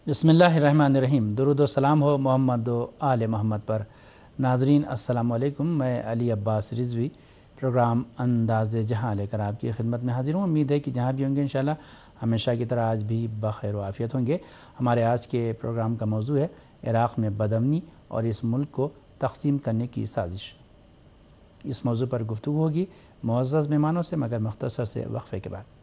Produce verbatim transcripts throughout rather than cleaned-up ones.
بسم اللہ الرحمن الرحیم۔ درود و سلام ہو محمد و آل محمد پر۔ ناظرین السلام علیکم، میں علی عباس رضوی پروگرام انداز جہاں لے کر آپ کی خدمت میں حاضر ہوں۔ امید ہے کہ جہاں بھی ہوں گے انشاءاللہ ہمیشہ کی طرح آج بھی بخیر و عافیت ہوں گے۔ ہمارے آج کے پروگرام کا موضوع ہے عراق میں بدامنی اور اس ملک کو تقسیم کرنے کی سازش۔ اس موضوع پر گفتگو ہوگی معزز مہمانوں سے، مگر مختصر سے وقفے کے بعد۔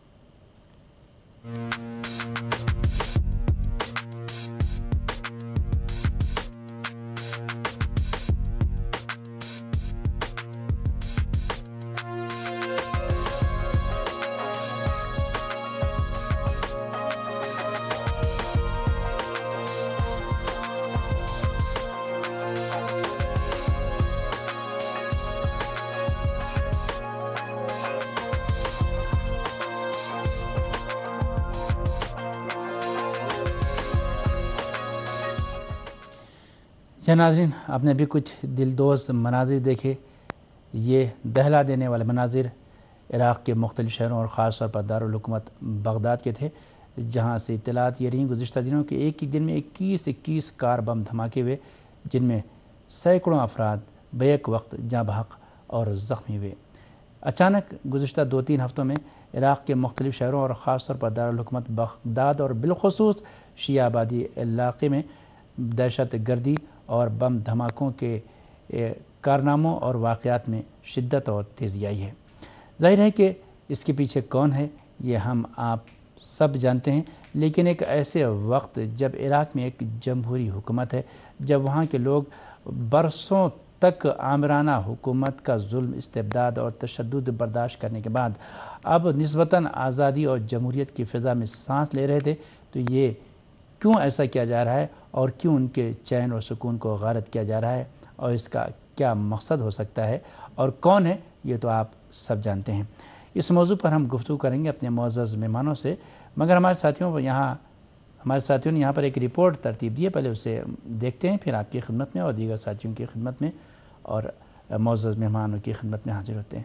ناظرین، آپ نے بھی کچھ دل دوز مناظر دیکھے۔ یہ دہلا دینے والے مناظر عراق کے مختلف شہروں اور خاص طور پر دارالحکومت بغداد کے تھے، جہاں سے اطلاعات یہ رہیں گزشتہ دنوں کے ایک ہی دن میں اکیس اکیس کار بم دھماکے ہوئے، جن میں سینکڑوں افراد بیک وقت جاں بحق اور زخمی ہوئے۔ اچانک گزشتہ دو تین ہفتوں میں عراق کے مختلف شہروں اور خاص طور پر دارالحکومت بغداد اور بالخصوص شیعہ آبادی علاقے میں دہشت گردی اور بم دھماکوں کے کارناموں اور واقعات میں شدت اور تیزی آئی ہے۔ ظاہر ہے کہ اس کے پیچھے کون ہے یہ ہم آپ سب جانتے ہیں، لیکن ایک ایسے وقت جب عراق میں ایک جمہوری حکومت ہے، جب وہاں کے لوگ برسوں تک آمرانہ حکومت کا ظلم، استبداد اور تشدد برداشت کرنے کے بعد اب نسبتاً آزادی اور جمہوریت کی فضا میں سانس لے رہے تھے، تو یہ کیوں ایسا کیا جا رہا ہے اور کیوں ان کے چین اور سکون کو غارت کیا جا رہا ہے، اور اس کا کیا مقصد ہو سکتا ہے اور کون ہے، یہ تو آپ سب جانتے ہیں۔ اس موضوع پر ہم گفتگو کریں گے اپنے معزز مہمانوں سے، مگر ہمارے ساتھیوں کو یہاں ہمارے ساتھیوں نے یہاں پر ایک رپورٹ ترتیب دی ہے، پہلے اسے دیکھتے ہیں، پھر آپ کی خدمت میں اور دیگر ساتھیوں کی خدمت میں اور معزز مہمانوں کی خدمت میں حاضر ہوتے ہیں۔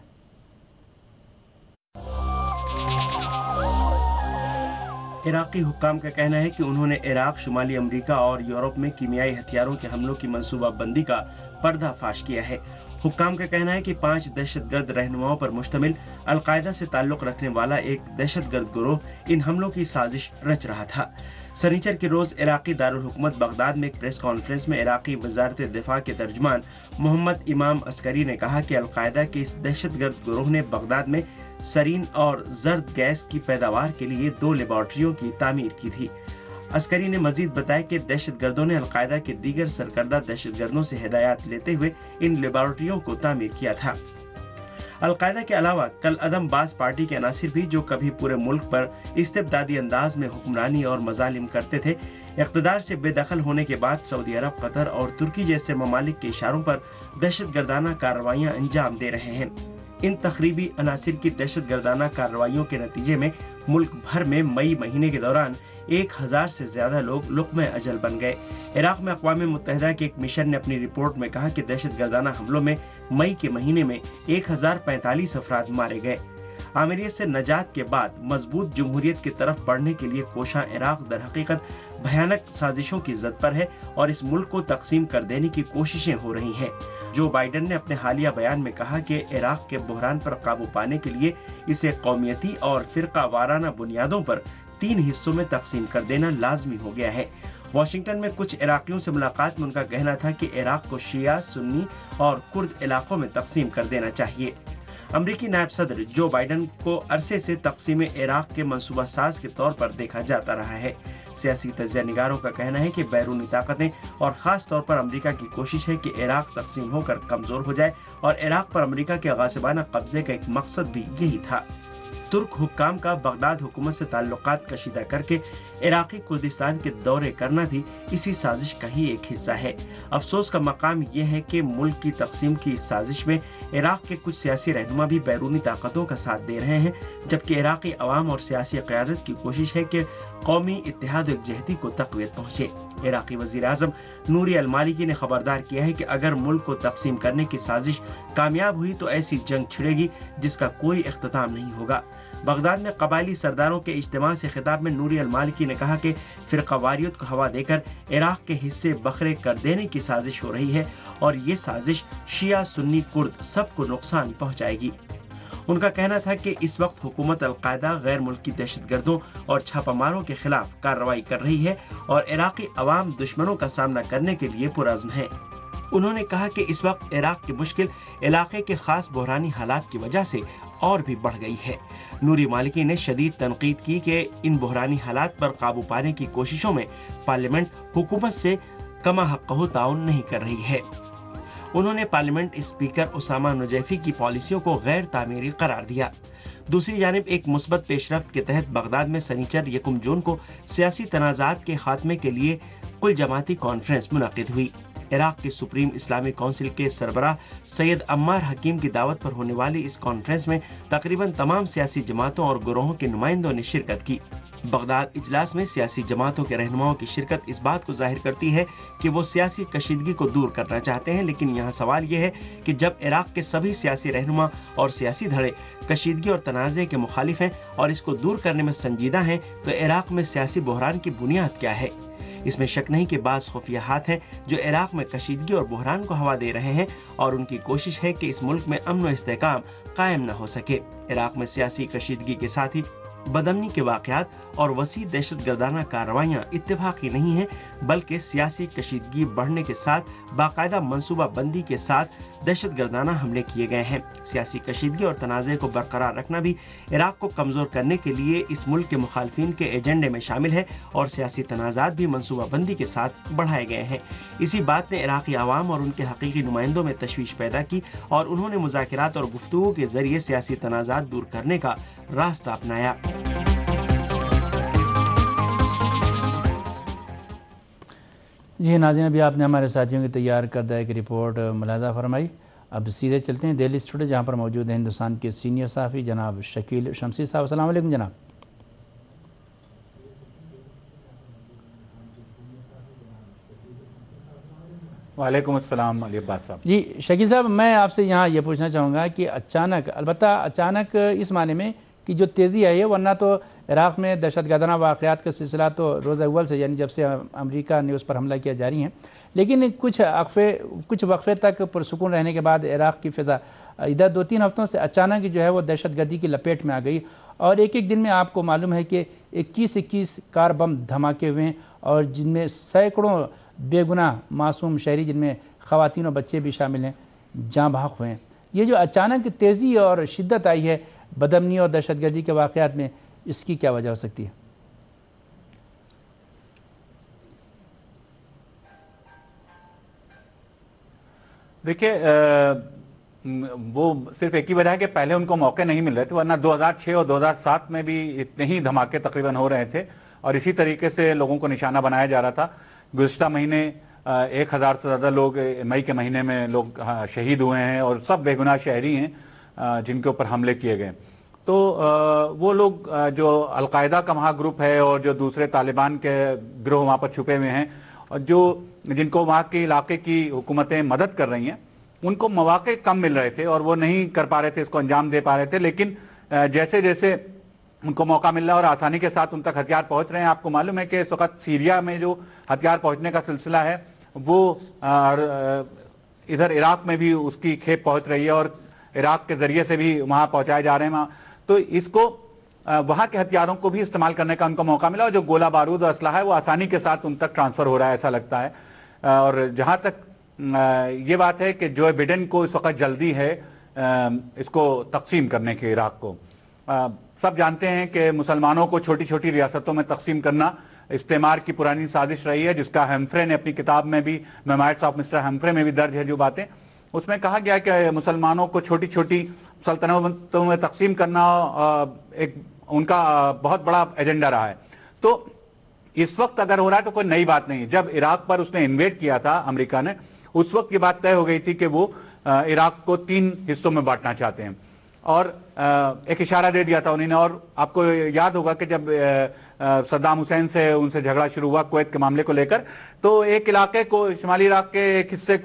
عراقی حکام کا کہنا ہے کہ انہوں نے عراق، شمالی امریکہ اور یورپ میں کیمیائی ہتھیاروں کے حملوں کی منصوبہ بندی کا پردہ فاش کیا ہے۔ حکام کا کہنا ہے کہ پانچ دہشت گرد رہنماؤں پر مشتمل القاعدہ سے تعلق رکھنے والا ایک دہشت گرد گروہ ان حملوں کی سازش رچ رہا تھا۔ سنیچر کے روز عراقی دارالحکومت بغداد میں ایک پریس کانفرنس میں عراقی وزارت دفاع کے ترجمان محمد امام عسکری نے کہا کہ القاعدہ کے اس دہشت گرد گروہ نے بغداد میں سرین اور زرد گیس کی پیداوار کے لیے دو لیبارٹریوں کی تعمیر کی تھی۔ عسکری نے مزید بتایا کہ دہشت گردوں نے القاعدہ کے دیگر سرکردہ دہشت گردوں سے ہدایات لیتے ہوئے ان لیبارٹریوں کو تعمیر کیا تھا۔ القاعدہ کے علاوہ کل عدم باز پارٹی کے عناصر بھی، جو کبھی پورے ملک پر استبدادی انداز میں حکمرانی اور مظالم کرتے تھے، اقتدار سے بے دخل ہونے کے بعد سعودی عرب، قطر اور ترکی جیسے ممالک کے اشاروں پر دہشت گردانہ کارروائیاں انجام دے رہے ہیں۔ ان تخریبی عناصر کی دہشت گردانہ کارروائیوں کے نتیجے میں ملک بھر میں مئی مہینے کے دوران ایک ہزار سے زیادہ لوگ لقمہ اجل بن گئے۔ عراق میں اقوام متحدہ کے ایک مشن نے اپنی رپورٹ میں کہا کہ دہشت گردانہ حملوں میں مئی کے مہینے میں ایک ہزار پینتالیس افراد مارے گئے۔ آمریت سے نجات کے بعد مضبوط جمہوریت کی طرف بڑھنے کے لیے کوشاں عراق در حقیقت بھیانک سازشوں کی زد پر ہے اور اس ملک کو تقسیم کر دینے کی کوششیں ہو رہی ہیں۔ جو بائیڈن نے اپنے حالیہ بیان میں کہا کہ عراق کے بحران پر قابو پانے کے لیے اسے قومیتی اور فرقہ وارانہ بنیادوں پر تین حصوں میں تقسیم کر دینا لازمی ہو گیا ہے۔ واشنگٹن میں کچھ عراقیوں سے ملاقات میں ان کا کہنا تھا کہ عراق کو شیعہ، سنی اور کرد علاقوں میں تقسیم کر دینا چاہیے۔ امریکی نائب صدر جو بائیڈن کو عرصے سے تقسیم عراق کے منصوبہ ساز کے طور پر دیکھا جاتا رہا ہے۔ سیاسی تجزیہ نگاروں کا کہنا ہے کہ بیرونی طاقتیں اور خاص طور پر امریکہ کی کوشش ہے کہ عراق تقسیم ہو کر کمزور ہو جائے، اور عراق پر امریکہ کے غاصبانہ قبضے کا ایک مقصد بھی یہی تھا۔ ترک حکام کا بغداد حکومت سے تعلقات کشیدہ کر کے عراقی کردستان کے دورے کرنا بھی اسی سازش کا ہی ایک حصہ ہے۔ افسوس کا مقام یہ ہے کہ ملک کی تقسیم کی اس سازش میں عراق کے کچھ سیاسی رہنما بھی بیرونی طاقتوں کا ساتھ دے رہے ہیں، جبکہ عراقی عوام اور سیاسی قیادت کی کوشش ہے کہ قومی اتحاد و یکجہتی کو تقویت پہنچے۔ عراقی وزیر اعظم نوری المالکی نے خبردار کیا ہے کہ اگر ملک کو تقسیم کرنے کی سازش کامیاب ہوئی تو ایسی جنگ چھڑے گی جس کا کوئی اختتام نہیں ہوگا۔ بغداد میں قبائلی سرداروں کے اجتماع سے خطاب میں نوری المالکی نے کہا کہ فرقہ واریت کو ہوا دے کر عراق کے حصے بکھرے کر دینے کی سازش ہو رہی ہے اور یہ سازش شیعہ سنی کرد سب کو نقصان پہنچائے گی۔ ان کا کہنا تھا کہ اس وقت حکومت القاعدہ غیر ملکی دہشت گردوں اور چھاپہ ماروں کے خلاف کارروائی کر رہی ہے اور عراقی عوام دشمنوں کا سامنا کرنے کے لیے پرعزم ہے۔ انہوں نے کہا کہ اس وقت عراق کی مشکل علاقے کے خاص بحرانی حالات کی وجہ سے اور بھی بڑھ گئی ہے۔ نوری مالکی نے شدید تنقید کی کہ ان بحرانی حالات پر قابو پانے کی کوششوں میں پارلیمنٹ حکومت سے کما حقہ تعاون نہیں کر رہی ہے۔ انہوں نے پارلیمنٹ اسپیکر اسامہ نجیفی کی پالیسیوں کو غیر تعمیری قرار دیا۔ دوسری جانب ایک مثبت پیش رفت کے تحت بغداد میں سنیچر یکم جون کو سیاسی تنازعات کے خاتمے کے لیے کل جماعتی کانفرنس منعقد ہوئی۔ عراق کے سپریم اسلامی کونسل کے سربراہ سید عمار حکیم کی دعوت پر ہونے والی اس کانفرنس میں تقریباً تمام سیاسی جماعتوں اور گروہوں کے نمائندوں نے شرکت کی۔ بغداد اجلاس میں سیاسی جماعتوں کے رہنماؤں کی شرکت اس بات کو ظاہر کرتی ہے کہ وہ سیاسی کشیدگی کو دور کرنا چاہتے ہیں، لیکن یہاں سوال یہ ہے کہ جب عراق کے سبھی سیاسی رہنما اور سیاسی دھڑے کشیدگی اور تنازع کے مخالف ہیں اور اس کو دور کرنے میں سنجیدہ ہیں تو عراق میں سیاسی بحران کی بنیاد کیا ہے؟ اس میں شک نہیں کہ بعض خفیہ ہاتھ ہیں جو عراق میں کشیدگی اور بحران کو ہوا دے رہے ہیں اور ان کی کوشش ہے کہ اس ملک میں امن و استحکام قائم نہ ہو سکے۔ عراق میں سیاسی کشیدگی کے ساتھ ہی بدامنی کے واقعات اور وسیع دہشت گردانہ کارروائیاں اتفاقی نہیں ہیں، بلکہ سیاسی کشیدگی بڑھنے کے ساتھ باقاعدہ منصوبہ بندی کے ساتھ دہشت گردانہ حملے کیے گئے ہیں۔ سیاسی کشیدگی اور تنازع کو برقرار رکھنا بھی عراق کو کمزور کرنے کے لیے اس ملک کے مخالفین کے ایجنڈے میں شامل ہے اور سیاسی تنازعات بھی منصوبہ بندی کے ساتھ بڑھائے گئے ہیں۔ اسی بات نے عراقی عوام اور ان کے حقیقی نمائندوں میں تشویش پیدا کی اور انہوں نے مذاکرات اور گفتگو کے ذریعے سیاسی تنازعات دور کرنے کا راستہ اپنایا۔ جی ناظرین، ابھی آپ نے ہمارے ساتھیوں کی تیار کردہ ایک رپورٹ ملاحظہ فرمائی۔ اب سیدھے چلتے ہیں دہلی اسٹوڈیو، جہاں پر موجود ہیں ہندوستان کے سینئر صحافی جناب شکیل شمسی صاحب۔ السلام علیکم جناب۔ وعلیکم السلام علی عباس صاحب۔ جی شکیل صاحب، میں آپ سے یہاں یہ پوچھنا چاہوں گا کہ اچانک، البتہ اچانک اس معنی میں کہ جو تیزی آئی ہے، ورنہ تو عراق میں دہشت گردانہ واقعات کا سلسلہ تو روز اول سے، یعنی جب سے امریکہ نے اس پر حملہ کیا، جاری ہیں، لیکن کچھ وقفے کچھ وقفے تک پرسکون رہنے کے بعد عراق کی فضا ادھر دو تین ہفتوں سے اچانک جو ہے وہ دہشت گردی کی لپیٹ میں آ گئی اور ایک ایک دن میں آپ کو معلوم ہے کہ اکیس اکیس کار بم دھماکے ہوئے ہیں اور جن میں سینکڑوں بے گناہ معصوم شہری، جن میں خواتین اور بچے بھی شامل ہیں، جاں بحق ہوئے ہیں۔ یہ جو اچانک تیزی اور شدت آئی ہے بدامنی اور دہشت گردی کے واقعات میں، اس کی کیا وجہ ہو سکتی ہے؟ دیکھیے، وہ صرف ایک ہی وجہ ہے کہ پہلے ان کو موقع نہیں مل رہے تھے، ورنہ دو ہزار چھ اور دو ہزار سات میں بھی اتنے ہی دھماکے تقریباً ہو رہے تھے اور اسی طریقے سے لوگوں کو نشانہ بنایا جا رہا تھا۔ گزشتہ مہینے ایک ہزار سے زیادہ لوگ مئی کے مہینے میں لوگ شہید ہوئے ہیں اور سب بے گناہ شہری ہیں جن کے اوپر حملے کیے گئے۔ تو وہ لوگ جو القاعدہ کا وہاں گروپ ہے اور جو دوسرے طالبان کے گروہ وہاں پر چھپے ہوئے ہیں اور جو جن کو وہاں کے علاقے کی حکومتیں مدد کر رہی ہیں، ان کو مواقع کم مل رہے تھے اور وہ نہیں کر پا رہے تھے، اس کو انجام دے پا رہے تھے، لیکن جیسے جیسے ان کو موقع مل رہا ہے اور آسانی کے ساتھ ان تک ہتھیار پہنچ رہے ہیں۔ آپ کو معلوم ہے کہ اس وقت سیریا میں جو ہتھیار پہنچنے کا سلسلہ ہے وہ ادھر عراق میں بھی اس کی کھیپ پہنچ رہی ہے اور عراق کے ذریعے سے بھی وہاں پہنچائے جا رہے ہیں، تو اس کو وہاں کے ہتھیاروں کو بھی استعمال کرنے کا ان کو موقع ملا اور جو گولہ بارود اور اسلحہ ہے وہ آسانی کے ساتھ ان تک ٹرانسفر ہو رہا ہے، ایسا لگتا ہے۔ اور جہاں تک یہ بات ہے کہ جو بائیڈن کو اس وقت جلدی ہے اس کو تقسیم کرنے کے، عراق کو سب جانتے ہیں کہ مسلمانوں کو چھوٹی چھوٹی ریاستوں میں تقسیم کرنا استعمار کی پرانی سازش رہی ہے، جس کا ہیمفرے نے اپنی کتاب میں بھی، میموائرز آف مسٹر ہیمفرے میں بھی درج ہے جو باتیں، اس میں کہا گیا کہ مسلمانوں کو چھوٹی چھوٹی سلطنتوں میں تقسیم کرنا ایک ان کا بہت بڑا ایجنڈا رہا ہے۔ تو اس وقت اگر ہو رہا ہے تو کوئی نئی بات نہیں۔ جب عراق پر اس نے انویڈ کیا تھا امریکہ نے، اس وقت یہ بات طے ہو گئی تھی کہ وہ عراق کو تین حصوں میں بانٹنا چاہتے ہیں اور ایک اشارہ دے دیا تھا انہوں نے۔ اور آپ کو یاد ہوگا کہ جب صدام حسین سے ان سے جھگڑا شروع ہوا کویت کے معاملے کو لے کر، تو ایک علاقے کو، شمالی عراق کے ایک حصے کو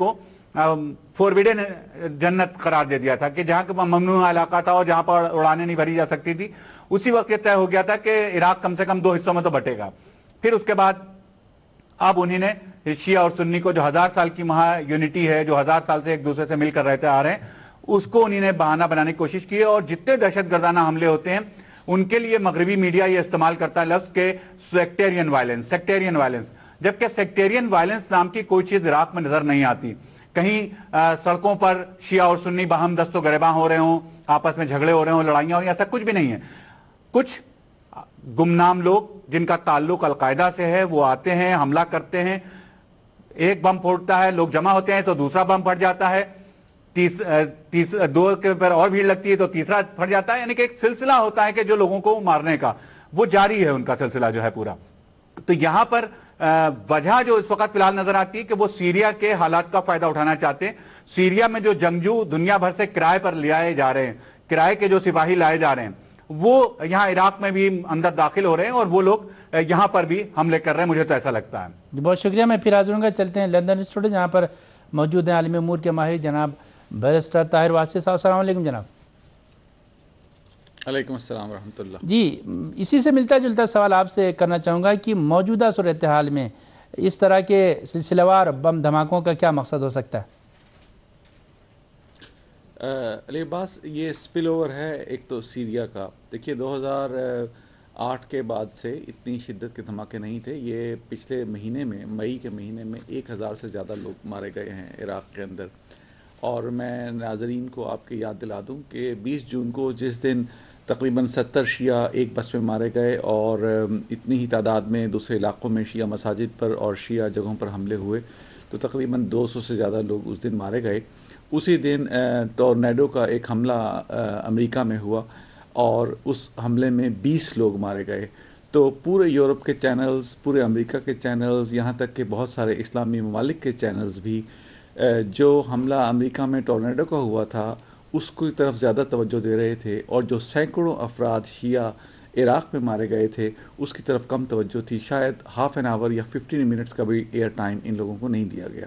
फॉरबिडन जन्नत करार दे दिया था कि जहां का ममनूआ इलाका था और जहां पर उड़ानें नहीं भरी जा सकती थी, उसी वक्त ये तय हो गया था कि इराक कम से कम दो हिस्सों में तो बटेगा। फिर उसके बाद अब उन्हीं ने शिया और सुन्नी को, जो हजार साल की महा यूनिटी है, जो हजार साल से एक दूसरे से मिलकर रहते आ रहे हैं, उसको उन्हीं ने बहाना बनाने की कोशिश की है। और जितने दहशतगर्दाना हमले होते हैं उनके लिए मगरबी मीडिया ये इस्तेमाल करता है लफ्ज के सेक्टेरियन वायलेंस, सेक्टेरियन वायलेंस, जबकि सेक्टेरियन वायलेंस नाम की कोई चीज इराक में नजर नहीं आती। कहीं आ, सड़कों पर शिया और सुन्नी बाहम दस्तो गरेबां हो रहे हों, आपस में झगड़े हो रहे हों, लड़ाइयां हो, ऐसा कुछ भी नहीं है। कुछ गुमनाम लोग जिनका ताल्लुक अलकायदा से है वो आते हैं, हमला करते हैं, एक बम फोड़ता है, लोग जमा होते हैं तो दूसरा बम फट जाता है, तीस, तीस दो के ऊपर और भीड़ लगती है तो तीसरा फट जाता है। यानी कि एक सिलसिला होता है कि जो लोगों को मारने का वो जारी है, उनका सिलसिला जो है पूरा। तो यहां पर वजह जो इस वक्त फिलहाल नजर आती है कि वो सीरिया के हालात का फायदा उठाना चाहते हैं। सीरिया में जो जंगजू दुनिया भर से किराए पर लाए जा रहे हैं, किराए के जो सिपाही लाए जा रहे हैं, वो यहां इराक में भी अंदर दाखिल हो रहे हैं और वो लोग यहां पर भी हमले कर रहे हैं, मुझे तो ऐसा लगता है। बहुत शुक्रिया। मैं फिर हाजिर हूंगा। चलते हैं लंदन स्टूडियो, जहां पर मौजूद हैं आलिम उमूर के माहिर जनाब बैरिस्टर ताहिर वासी साहब। अस्सलाम वालेकुम जनाब। वालेकुम अस्सलाम रहमतुल्लाह। जी, इसी से मिलता जुलता सवाल आपसे करना चाहूँगा कि मौजूदा सूरत हाल में इस तरह के सिलसिलेवार बम धमाकों का क्या मकसद हो सकता है? अली अब्बास, ये स्पिल ओवर है एक तो सीरिया का। देखिए, दो हज़ार आठ के बाद से इतनी शिद्दत के धमाके नहीं थे। ये पिछले महीने में, मई के महीने में एक हज़ार से ज़्यादा लोग मारे गए हैं इराक के अंदर। और मैं नाजरीन को आपकी याद दिला दूं कि बीस जून को जिस दिन तकरीबन सत्तर शिया एक बस में मारे गए और इतनी ही तादाद में दूसरे इलाकों में शिया मसाजिद पर और शिया जगहों पर हमले हुए, तो तकरीबन दो सौ से ज़्यादा लोग उस दिन मारे गए। उसी दिन टॉर्नेडो का एक हमला अमेरिका में हुआ और उस हमले में बीस लोग मारे गए। तो पूरे यूरोप के चैनल्स, पूरे अमेरिका के चैनल्स, यहाँ तक कि बहुत सारे इस्लामी ममालिक के चैनल्स भी जो हमला अमेरिका में टॉर्नेडो का हुआ था उसकी तरफ ज़्यादा तवज्जो दे रहे थे, और जो सैकड़ों अफराद शिया इराक में मारे गए थे उसकी तरफ कम तवज्जो थी। शायद हाफ एन आवर या फिफ्टीन मिनट्स का भी एयर टाइम इन लोगों को नहीं दिया गया।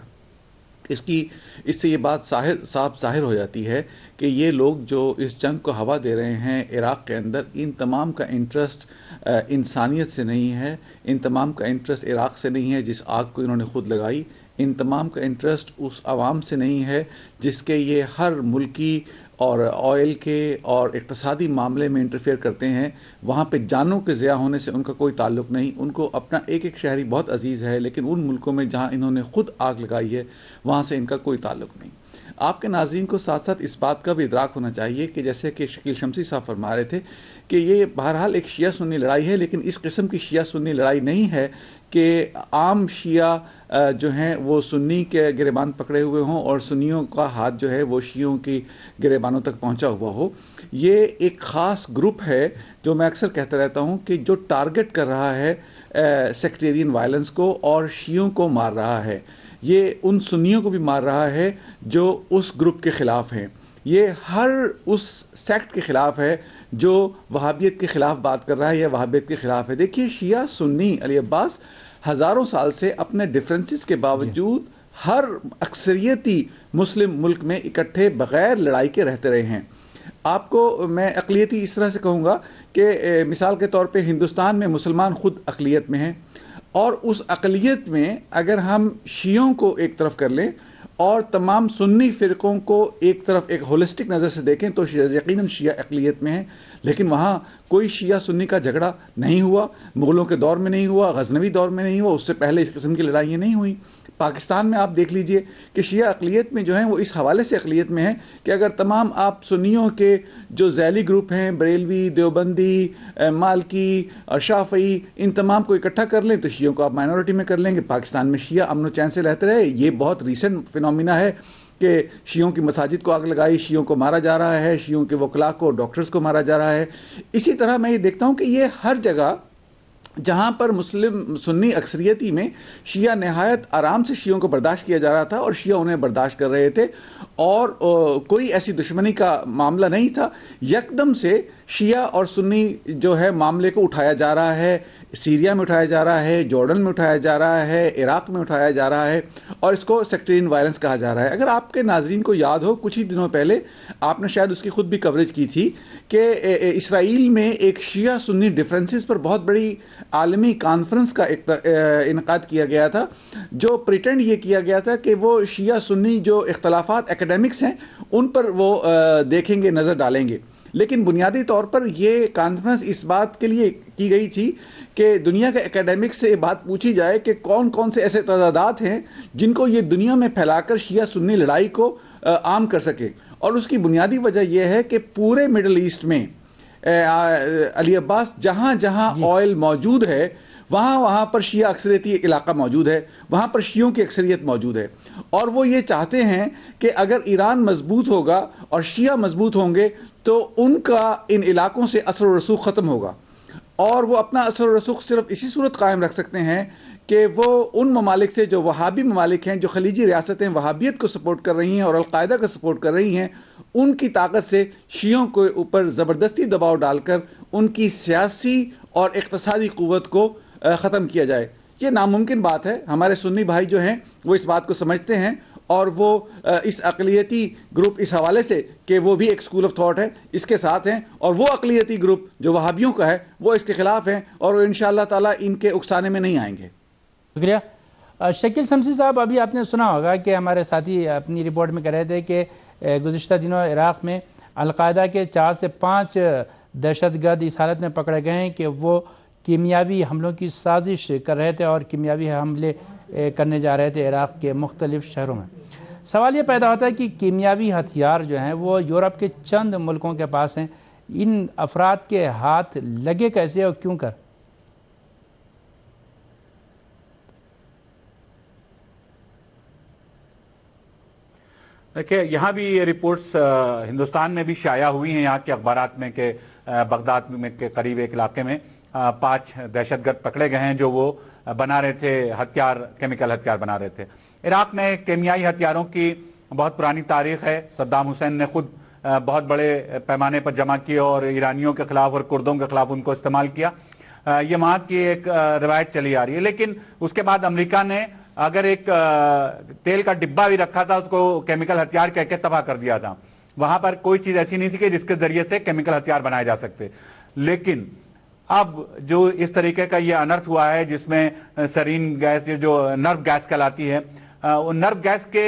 इसकी इससे ये बात साफ जाहिर हो जाती है कि ये लोग जो इस जंग को हवा दे रहे हैं इराक के अंदर, इन तमाम का इंटरेस्ट इंसानियत से नहीं है, इन तमाम का इंटरेस्ट इराक से नहीं है जिस आग को इन्होंने खुद लगाई, इन तमाम का इंटरेस्ट उस आवाम से नहीं है जिसके ये हर मुल्की और ऑयल के और इक्तसादी मामले में इंटरफेयर करते हैं। वहाँ पे जानों के ज़िया होने से उनका कोई ताल्लुक नहीं। उनको अपना एक एक शहरी बहुत अजीज़ है, लेकिन उन मुल्कों में जहाँ इन्होंने खुद आग लगाई है वहाँ से इनका कोई ताल्लुक नहीं। आपके नाज़रीन को साथ साथ इस बात का भी इदराक होना चाहिए कि जैसे कि शकील शमसी साहब फरमा रहे थे कि ये बहरहाल एक शिया सुन्नी लड़ाई है, लेकिन इस किस्म की शिया सुन्नी लड़ाई नहीं है कि आम शिया जो हैं वो सुन्नी के गिरेबान पकड़े हुए हों और सुन्नियों का हाथ जो है वो शियों की गिरेबानों तक पहुंचा हुआ हो। ये एक ख़ास ग्रुप है जो मैं अक्सर कहता रहता हूं कि जो टारगेट कर रहा है सेक्टेरियन वायलेंस को और शियों को मार रहा है। ये उन सुन्नियों को भी मार रहा है जो उस ग्रुप के खिलाफ हैं। ये हर उस सेक्ट के खिलाफ है जो वहाबियत के खिलाफ बात कर रहा है या वहाबियत के खिलाफ है। देखिए, शिया सुन्नी अली अब्बास हजारों साल से अपने डिफरेंसेस के बावजूद हर अक्सरियती मुस्लिम मुल्क में इकट्ठे बगैर लड़ाई के रहते रहे हैं। आपको मैं अक़लियती इस तरह से कहूँगा कि मिसाल के तौर पे हिंदुस्तान में मुसलमान खुद अक़लियत में हैं, और उस अक़लियत में अगर हम शियों को एक तरफ कर लें और तमाम सुन्नी फ़िरक़ों को एक तरफ एक होलिस्टिक नज़र से देखें तो यकीनन शिया अक़लियत में है। लेकिन वहाँ कोई शिया सुन्नी का झगड़ा नहीं हुआ, मुग़लों के दौर में नहीं हुआ, गज़नवी दौर में नहीं हुआ, उससे पहले इस किस्म की लड़ाइयाँ नहीं हुई। पाकिस्तान में आप देख लीजिए कि शिया अक़लियत में जो हैं वो इस हवाले से अक़लियत में है कि अगर तमाम आप सुन्नियों के जो ज़ैली ग्रुप हैं, बरेलवी, देवबंदी, मालकी और शाफ़ई, इन तमाम को इकट्ठा कर लें तो शियों को आप माइनॉरिटी में कर लेंगे। पाकिस्तान में शिया अमन चैन से रहते रहे। ये बहुत रीसेंट फिनोमिना है कि शियों की मसाजिद को आग लगाई, शियों को मारा जा रहा है, शियों के वकला को, डॉक्टर्स को मारा जा रहा है। इसी तरह मैं ये देखता हूँ कि ये हर जगह جہاں پر مسلم سنی اکثریتی میں شیعہ نہایت آرام سے شیعوں کو برداشت کیا جا رہا تھا اور شیعہ انہیں برداشت کر رہے تھے اور کوئی ایسی دشمنی کا معاملہ نہیں تھا. یکدم سے شیعہ اور سنی جو ہے معاملے کو اٹھایا جا رہا ہے, سیریا میں اٹھایا جا رہا ہے, جارڈن میں اٹھایا جا رہا ہے, عراق میں اٹھایا جا رہا ہے اور اس کو سیکٹرین وائلنس کہا جا رہا ہے. اگر آپ کے ناظرین کو یاد ہو, کچھ ہی دنوں پہلے آپ نے شاید اس کی خود بھی کوریج کی تھی کہ اسرائیل میں ایک شیعہ سنی ڈفرینسز پر بہت بڑی عالمی کانفرنس کا انعقاد کیا گیا تھا, جو پریٹینڈ یہ کیا گیا تھا کہ وہ شیعہ سنی جو اختلافات اکیڈیمکس ہیں ان پر وہ دیکھیں گے, نظر ڈالیں گے. لیکن بنیادی طور پر یہ کانفرنس اس بات کے لیے کی گئی تھی کہ دنیا کے اکیڈیمکس سے یہ بات پوچھی جائے کہ کون کون سے ایسے تضادات ہیں جن کو یہ دنیا میں پھیلا کر شیعہ سنی لڑائی کو عام کر سکے. اور اس کی بنیادی وجہ یہ ہے کہ پورے مڈل ایسٹ میں علی عباس جہاں جہاں آئل موجود ہے وہاں وہاں پر شیعہ اکثریتی علاقہ موجود ہے, وہاں پر شیعوں کی اکثریت موجود ہے اور وہ یہ چاہتے ہیں کہ اگر ایران مضبوط ہوگا اور شیعہ مضبوط ہوں گے تو ان کا ان علاقوں سے اثر و رسوخ ختم ہوگا اور وہ اپنا اثر و رسوخ صرف اسی صورت قائم رکھ سکتے ہیں کہ وہ ان ممالک سے جو وہابی ممالک ہیں, جو خلیجی ریاستیں وہابیت کو سپورٹ کر رہی ہیں اور القاعدہ کو سپورٹ کر رہی ہیں, ان کی طاقت سے شیعوں کے اوپر زبردستی دباؤ ڈال کر ان کی سیاسی اور اقتصادی قوت کو ختم کیا جائے. یہ ناممکن بات ہے. ہمارے سنی بھائی جو ہیں وہ اس بات کو سمجھتے ہیں اور وہ اس اقلیتی گروپ اس حوالے سے کہ وہ بھی ایک سکول آف تھاٹ ہے اس کے ساتھ ہیں, اور وہ اقلیتی گروپ جو وہابیوں کا ہے وہ اس کے خلاف ہیں اور وہ انشاءاللہ تعالیٰ ان کے اکسانے میں نہیں آئیں گے. شکریہ. شکیل شمسی صاحب, ابھی آپ نے سنا ہوگا کہ ہمارے ساتھی اپنی رپورٹ میں کہہ رہے تھے کہ گزشتہ دنوں عراق میں القاعدہ کے چار سے پانچ دہشت گرد اس حالت میں پکڑے گئے ہیں کہ وہ کیمیاوی حملوں کی سازش کر رہے تھے اور کیمیاوی حملے کرنے جا رہے تھے عراق کے مختلف شہروں میں. سوال یہ پیدا ہوتا ہے کہ کیمیاوی ہتھیار جو ہیں وہ یورپ کے چند ملکوں کے پاس ہیں, ان افراد کے ہاتھ لگے کیسے اور کیوں کر؟ دیکھیں, یہاں بھی یہ رپورٹس ہندوستان میں بھی شائع ہوئی ہیں, یہاں کے اخبارات میں کہ بغداد میں کے قریب ایک علاقے میں پانچ دہشت گرد پکڑے گئے ہیں جو وہ بنا رہے تھے ہتھیار, کیمیکل ہتھیار بنا رہے تھے. عراق میں کیمیائی ہتھیاروں کی بہت پرانی تاریخ ہے. صدام حسین نے خود بہت بڑے پیمانے پر جمع کیے اور ایرانیوں کے خلاف اور کردوں کے خلاف ان کو استعمال کیا. یہ وہاں کی ایک روایت چلی آ رہی ہے. لیکن اس کے بعد امریکہ نے اگر ایک تیل کا ڈبہ بھی رکھا تھا اس کو کیمیکل ہتھیار کہہ کے تباہ کر دیا تھا. وہاں پر کوئی چیز ایسی نہیں تھی کہ جس کے ذریعے سے کیمیکل ہتھیار بنائے جا سکتے. لیکن اب جو اس طریقے کا یہ انرتھ ہوا ہے جس میں سرین گیس, یہ جو نرو گیس کہلاتی ہے, وہ نرو گیس کے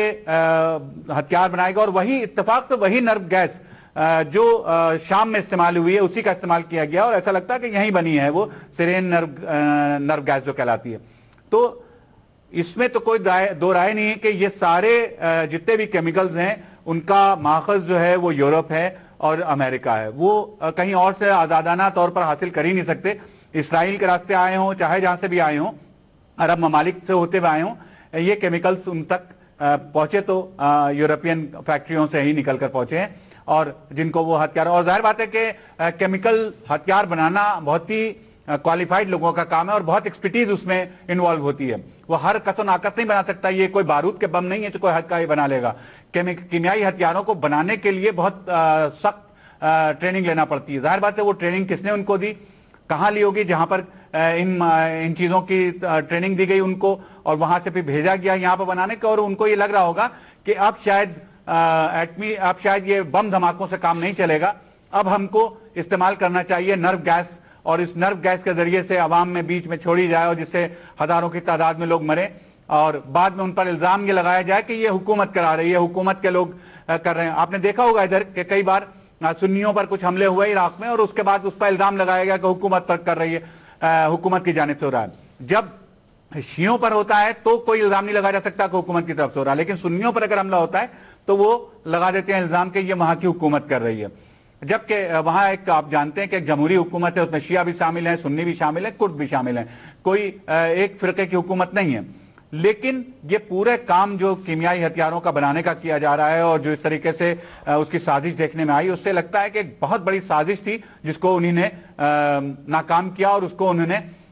ہتھیار بنائے گا اور وہی اتفاق سے وہی نرو گیس جو شام میں استعمال ہوئی ہے اسی کا استعمال کیا گیا اور ایسا لگتا ہے کہ یہیں بنی ہے وہ سرین نرو گیس جو کہلاتی ہے. تو اس میں تو کوئی دو رائے نہیں ہے کہ یہ سارے جتنے بھی کیمیکلز ہیں ان کا ماخذ جو ہے وہ یورپ ہے اور امریکہ ہے. وہ کہیں اور سے آزادانہ طور پر حاصل کر ہی نہیں سکتے. اسرائیل کے راستے آئے ہوں, چاہے جہاں سے بھی آئے ہوں, عرب ممالک سے ہوتے ہوئے آئے ہوں, یہ کیمیکلز ان تک پہنچے تو یورپین فیکٹریوں سے ہی نکل کر پہنچے ہیں اور جن کو وہ ہتھیار. اور ظاہر بات ہے کہ کیمیکل ہتھیار بنانا بہت ہی کوالیفائڈ لوگوں کا کام ہے اور بہت ایکسپرٹیز اس میں انوالو ہوتی ہے. وہ ہر کس و ناقص نہیں بنا سکتا. یہ کوئی بارود کے بم نہیں ہے تو کوئی حد کا ہی بنا لے گا. کیمیائی ہتھیاروں کو بنانے کے لیے بہت سخت ٹریننگ لینا پڑتی ہے. ظاہر بات ہے وہ ٹریننگ کس نے ان کو دی, کہاں لی ہوگی, جہاں پر ان ان چیزوں کی ٹریننگ دی گئی ان کو اور وہاں سے پھر بھیجا گیا یہاں پر بنانے کے, اور ان کو یہ لگ رہا ہوگا کہ اب شاید ایٹمی اب شاید یہ بم دھماکوں سے کام نہیں چلے گا, اب ہم کو استعمال کرنا چاہیے نرو گیس, اور اس نرو گیس کے ذریعے سے عوام میں بیچ میں چھوڑی جائے اور جس سے ہزاروں کی تعداد میں لوگ مریں اور بعد میں ان پر الزام یہ لگایا جائے کہ یہ حکومت کرا رہی ہے, حکومت کے لوگ کر رہے ہیں. آپ نے دیکھا ہوگا ادھر کہ کئی بار سنیوں پر کچھ حملے ہوئے عراق میں اور اس کے بعد اس پر الزام لگایا گیا کہ حکومت پر کر رہی ہے, حکومت کی جانب سے ہو رہا ہے. جب شیعوں پر ہوتا ہے تو کوئی الزام نہیں لگایا جا سکتا کہ حکومت کی طرف سے ہو رہا ہے, لیکن سنیوں پر اگر حملہ ہوتا ہے تو وہ لگا دیتے ہیں الزام کہ یہ وہاں کی حکومت کر رہی ہے. جبکہ وہاں ایک آپ جانتے ہیں کہ ایک جمہوری حکومت ہے, اس میں شیعہ بھی شامل ہیں, سنی بھی شامل ہیں, کرد بھی شامل ہیں, کوئی ایک فرقے کی حکومت نہیں ہے. لیکن یہ پورے کام جو کیمیائی ہتھیاروں کا بنانے کا کیا جا رہا ہے اور جو اس طریقے سے اس کی سازش دیکھنے میں آئی, اس سے لگتا ہے کہ ایک بہت بڑی سازش تھی جس کو انہوں نے ناکام کیا اور اس کو انہوں نے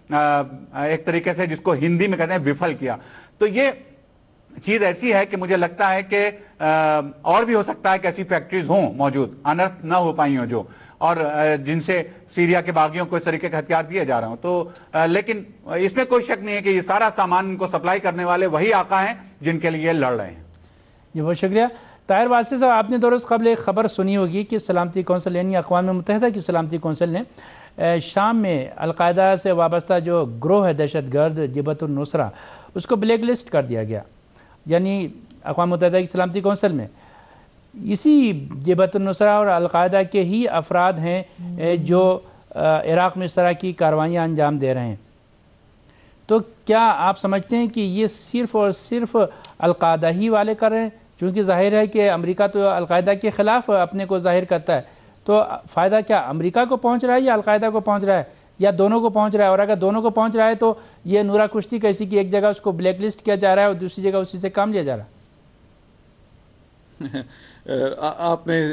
ایک طریقے سے جس کو ہندی میں کہتے ہیں وفل کیا. تو یہ چیز ایسی ہے کہ مجھے لگتا ہے کہ اور بھی ہو سکتا ہے کہ ایسی فیکٹریز ہوں موجود انرتھ نہ ہو پائی ہوں جو, اور جن سے سیریا کے باغیوں کو اس طریقے کے ہتھیار دیے جا رہے ہوں. تو لیکن اس میں کوئی شک نہیں ہے کہ یہ سارا سامان ان کو سپلائی کرنے والے وہی آقا ہیں جن کے لیے لڑ رہے ہیں. جی بہت شکریہ. طاہر واسطے صاحب, آپ نے دو روز قبل ایک خبر سنی ہوگی کہ سلامتی کونسل یعنی اقوام متحدہ کی سلامتی کونسل نے شام میں القاعدہ سے وابستہ جو گروہ ہے دہشت گرد جبہت النصرہ اس کو بلیک لسٹ کر دیا گیا. یعنی اقوام متحدہ کی سلامتی کونسل میں اسی جبہت النصرہ اور القاعدہ کے ہی افراد ہیں جو عراق میں اس طرح کی کاروائیاں انجام دے رہے ہیں. تو کیا آپ سمجھتے ہیں کہ یہ صرف اور صرف القاعدہ ہی والے کر رہے ہیں؟ چونکہ ظاہر ہے کہ امریکہ تو القاعدہ کے خلاف اپنے کو ظاہر کرتا ہے, تو فائدہ کیا امریکہ کو پہنچ رہا ہے یا القاعدہ کو پہنچ رہا ہے یا دونوں کو پہنچ رہا ہے؟ اور اگر دونوں کو پہنچ رہا ہے تو یہ نورا کشتی کیسی کہ ایک جگہ اس کو بلیک لسٹ کیا جا رہا ہے اور دوسری جگہ اسی سے کام لیا جا رہا ہے؟ آپ نے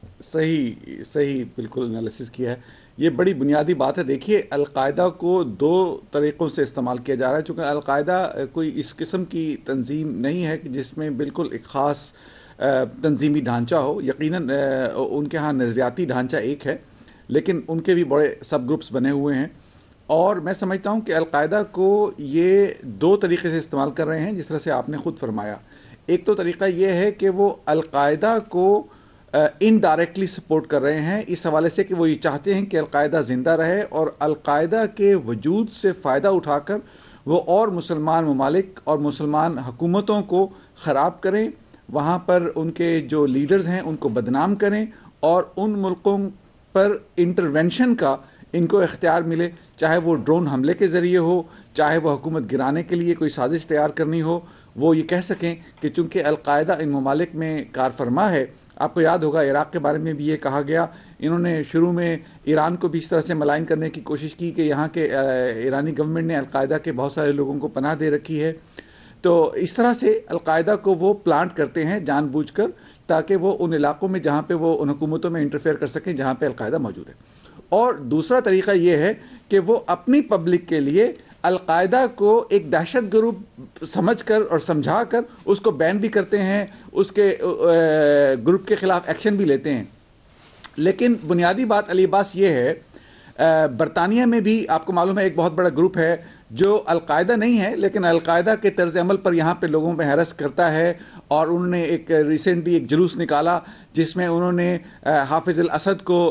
صحیح صحیح بالکل انالیسس کیا ہے. یہ بڑی بنیادی بات ہے. دیکھیے, القاعدہ کو دو طریقوں سے استعمال کیا جا رہا ہے. چونکہ القاعدہ کوئی اس قسم کی تنظیم نہیں ہے کہ جس میں بالکل ایک خاص تنظیمی ڈھانچہ ہو. یقیناً ان کے ہاں نظریاتی ڈھانچہ ایک ہے, لیکن ان کے بھی بڑے سب گروپس بنے ہوئے ہیں. اور میں سمجھتا ہوں کہ القاعدہ کو یہ دو طریقے سے استعمال کر رہے ہیں, جس طرح سے آپ نے خود فرمایا. ایک تو طریقہ یہ ہے کہ وہ القاعدہ کو انڈائریکٹلی سپورٹ کر رہے ہیں, اس حوالے سے کہ وہ یہ چاہتے ہیں کہ القاعدہ زندہ رہے اور القاعدہ کے وجود سے فائدہ اٹھا کر وہ اور مسلمان ممالک اور مسلمان حکومتوں کو خراب کریں, وہاں پر ان کے جو لیڈرز ہیں ان کو بدنام کریں اور ان ملکوں پر انٹرونشن کا ان کو اختیار ملے, چاہے وہ ڈرون حملے کے ذریعے ہو, چاہے وہ حکومت گرانے کے لیے کوئی سازش تیار کرنی ہو. وہ یہ کہہ سکیں کہ چونکہ القاعدہ ان ممالک میں کار فرما ہے. آپ کو یاد ہوگا عراق کے بارے میں بھی یہ کہا گیا, انہوں نے شروع میں ایران کو بھی اس طرح سے ملائن کرنے کی کوشش کی کہ یہاں کے ایرانی گورنمنٹ نے القاعدہ کے بہت سارے لوگوں کو پناہ دے رکھی ہے. تو اس طرح سے القاعدہ کو وہ پلانٹ کرتے ہیں جان بوجھ کر, تاکہ وہ ان علاقوں میں جہاں پہ وہ ان حکومتوں میں انٹرفیئر کر سکیں جہاں پہ القاعدہ موجود ہے. اور دوسرا طریقہ یہ ہے کہ وہ اپنی پبلک کے لیے القاعدہ کو ایک دہشت گروپ سمجھ کر اور سمجھا کر اس کو بین بھی کرتے ہیں, اس کے گروپ کے خلاف ایکشن بھی لیتے ہیں. لیکن بنیادی بات علی عباس یہ ہے, برطانیہ میں بھی آپ کو معلوم ہے ایک بہت بڑا گروپ ہے جو القاعدہ نہیں ہے لیکن القاعدہ کے طرز عمل پر یہاں پہ لوگوں پہ ہیرس کرتا ہے. اور انہوں نے ایک ریسنٹلی ایک جلوس نکالا جس میں انہوں نے حافظ الاسد کو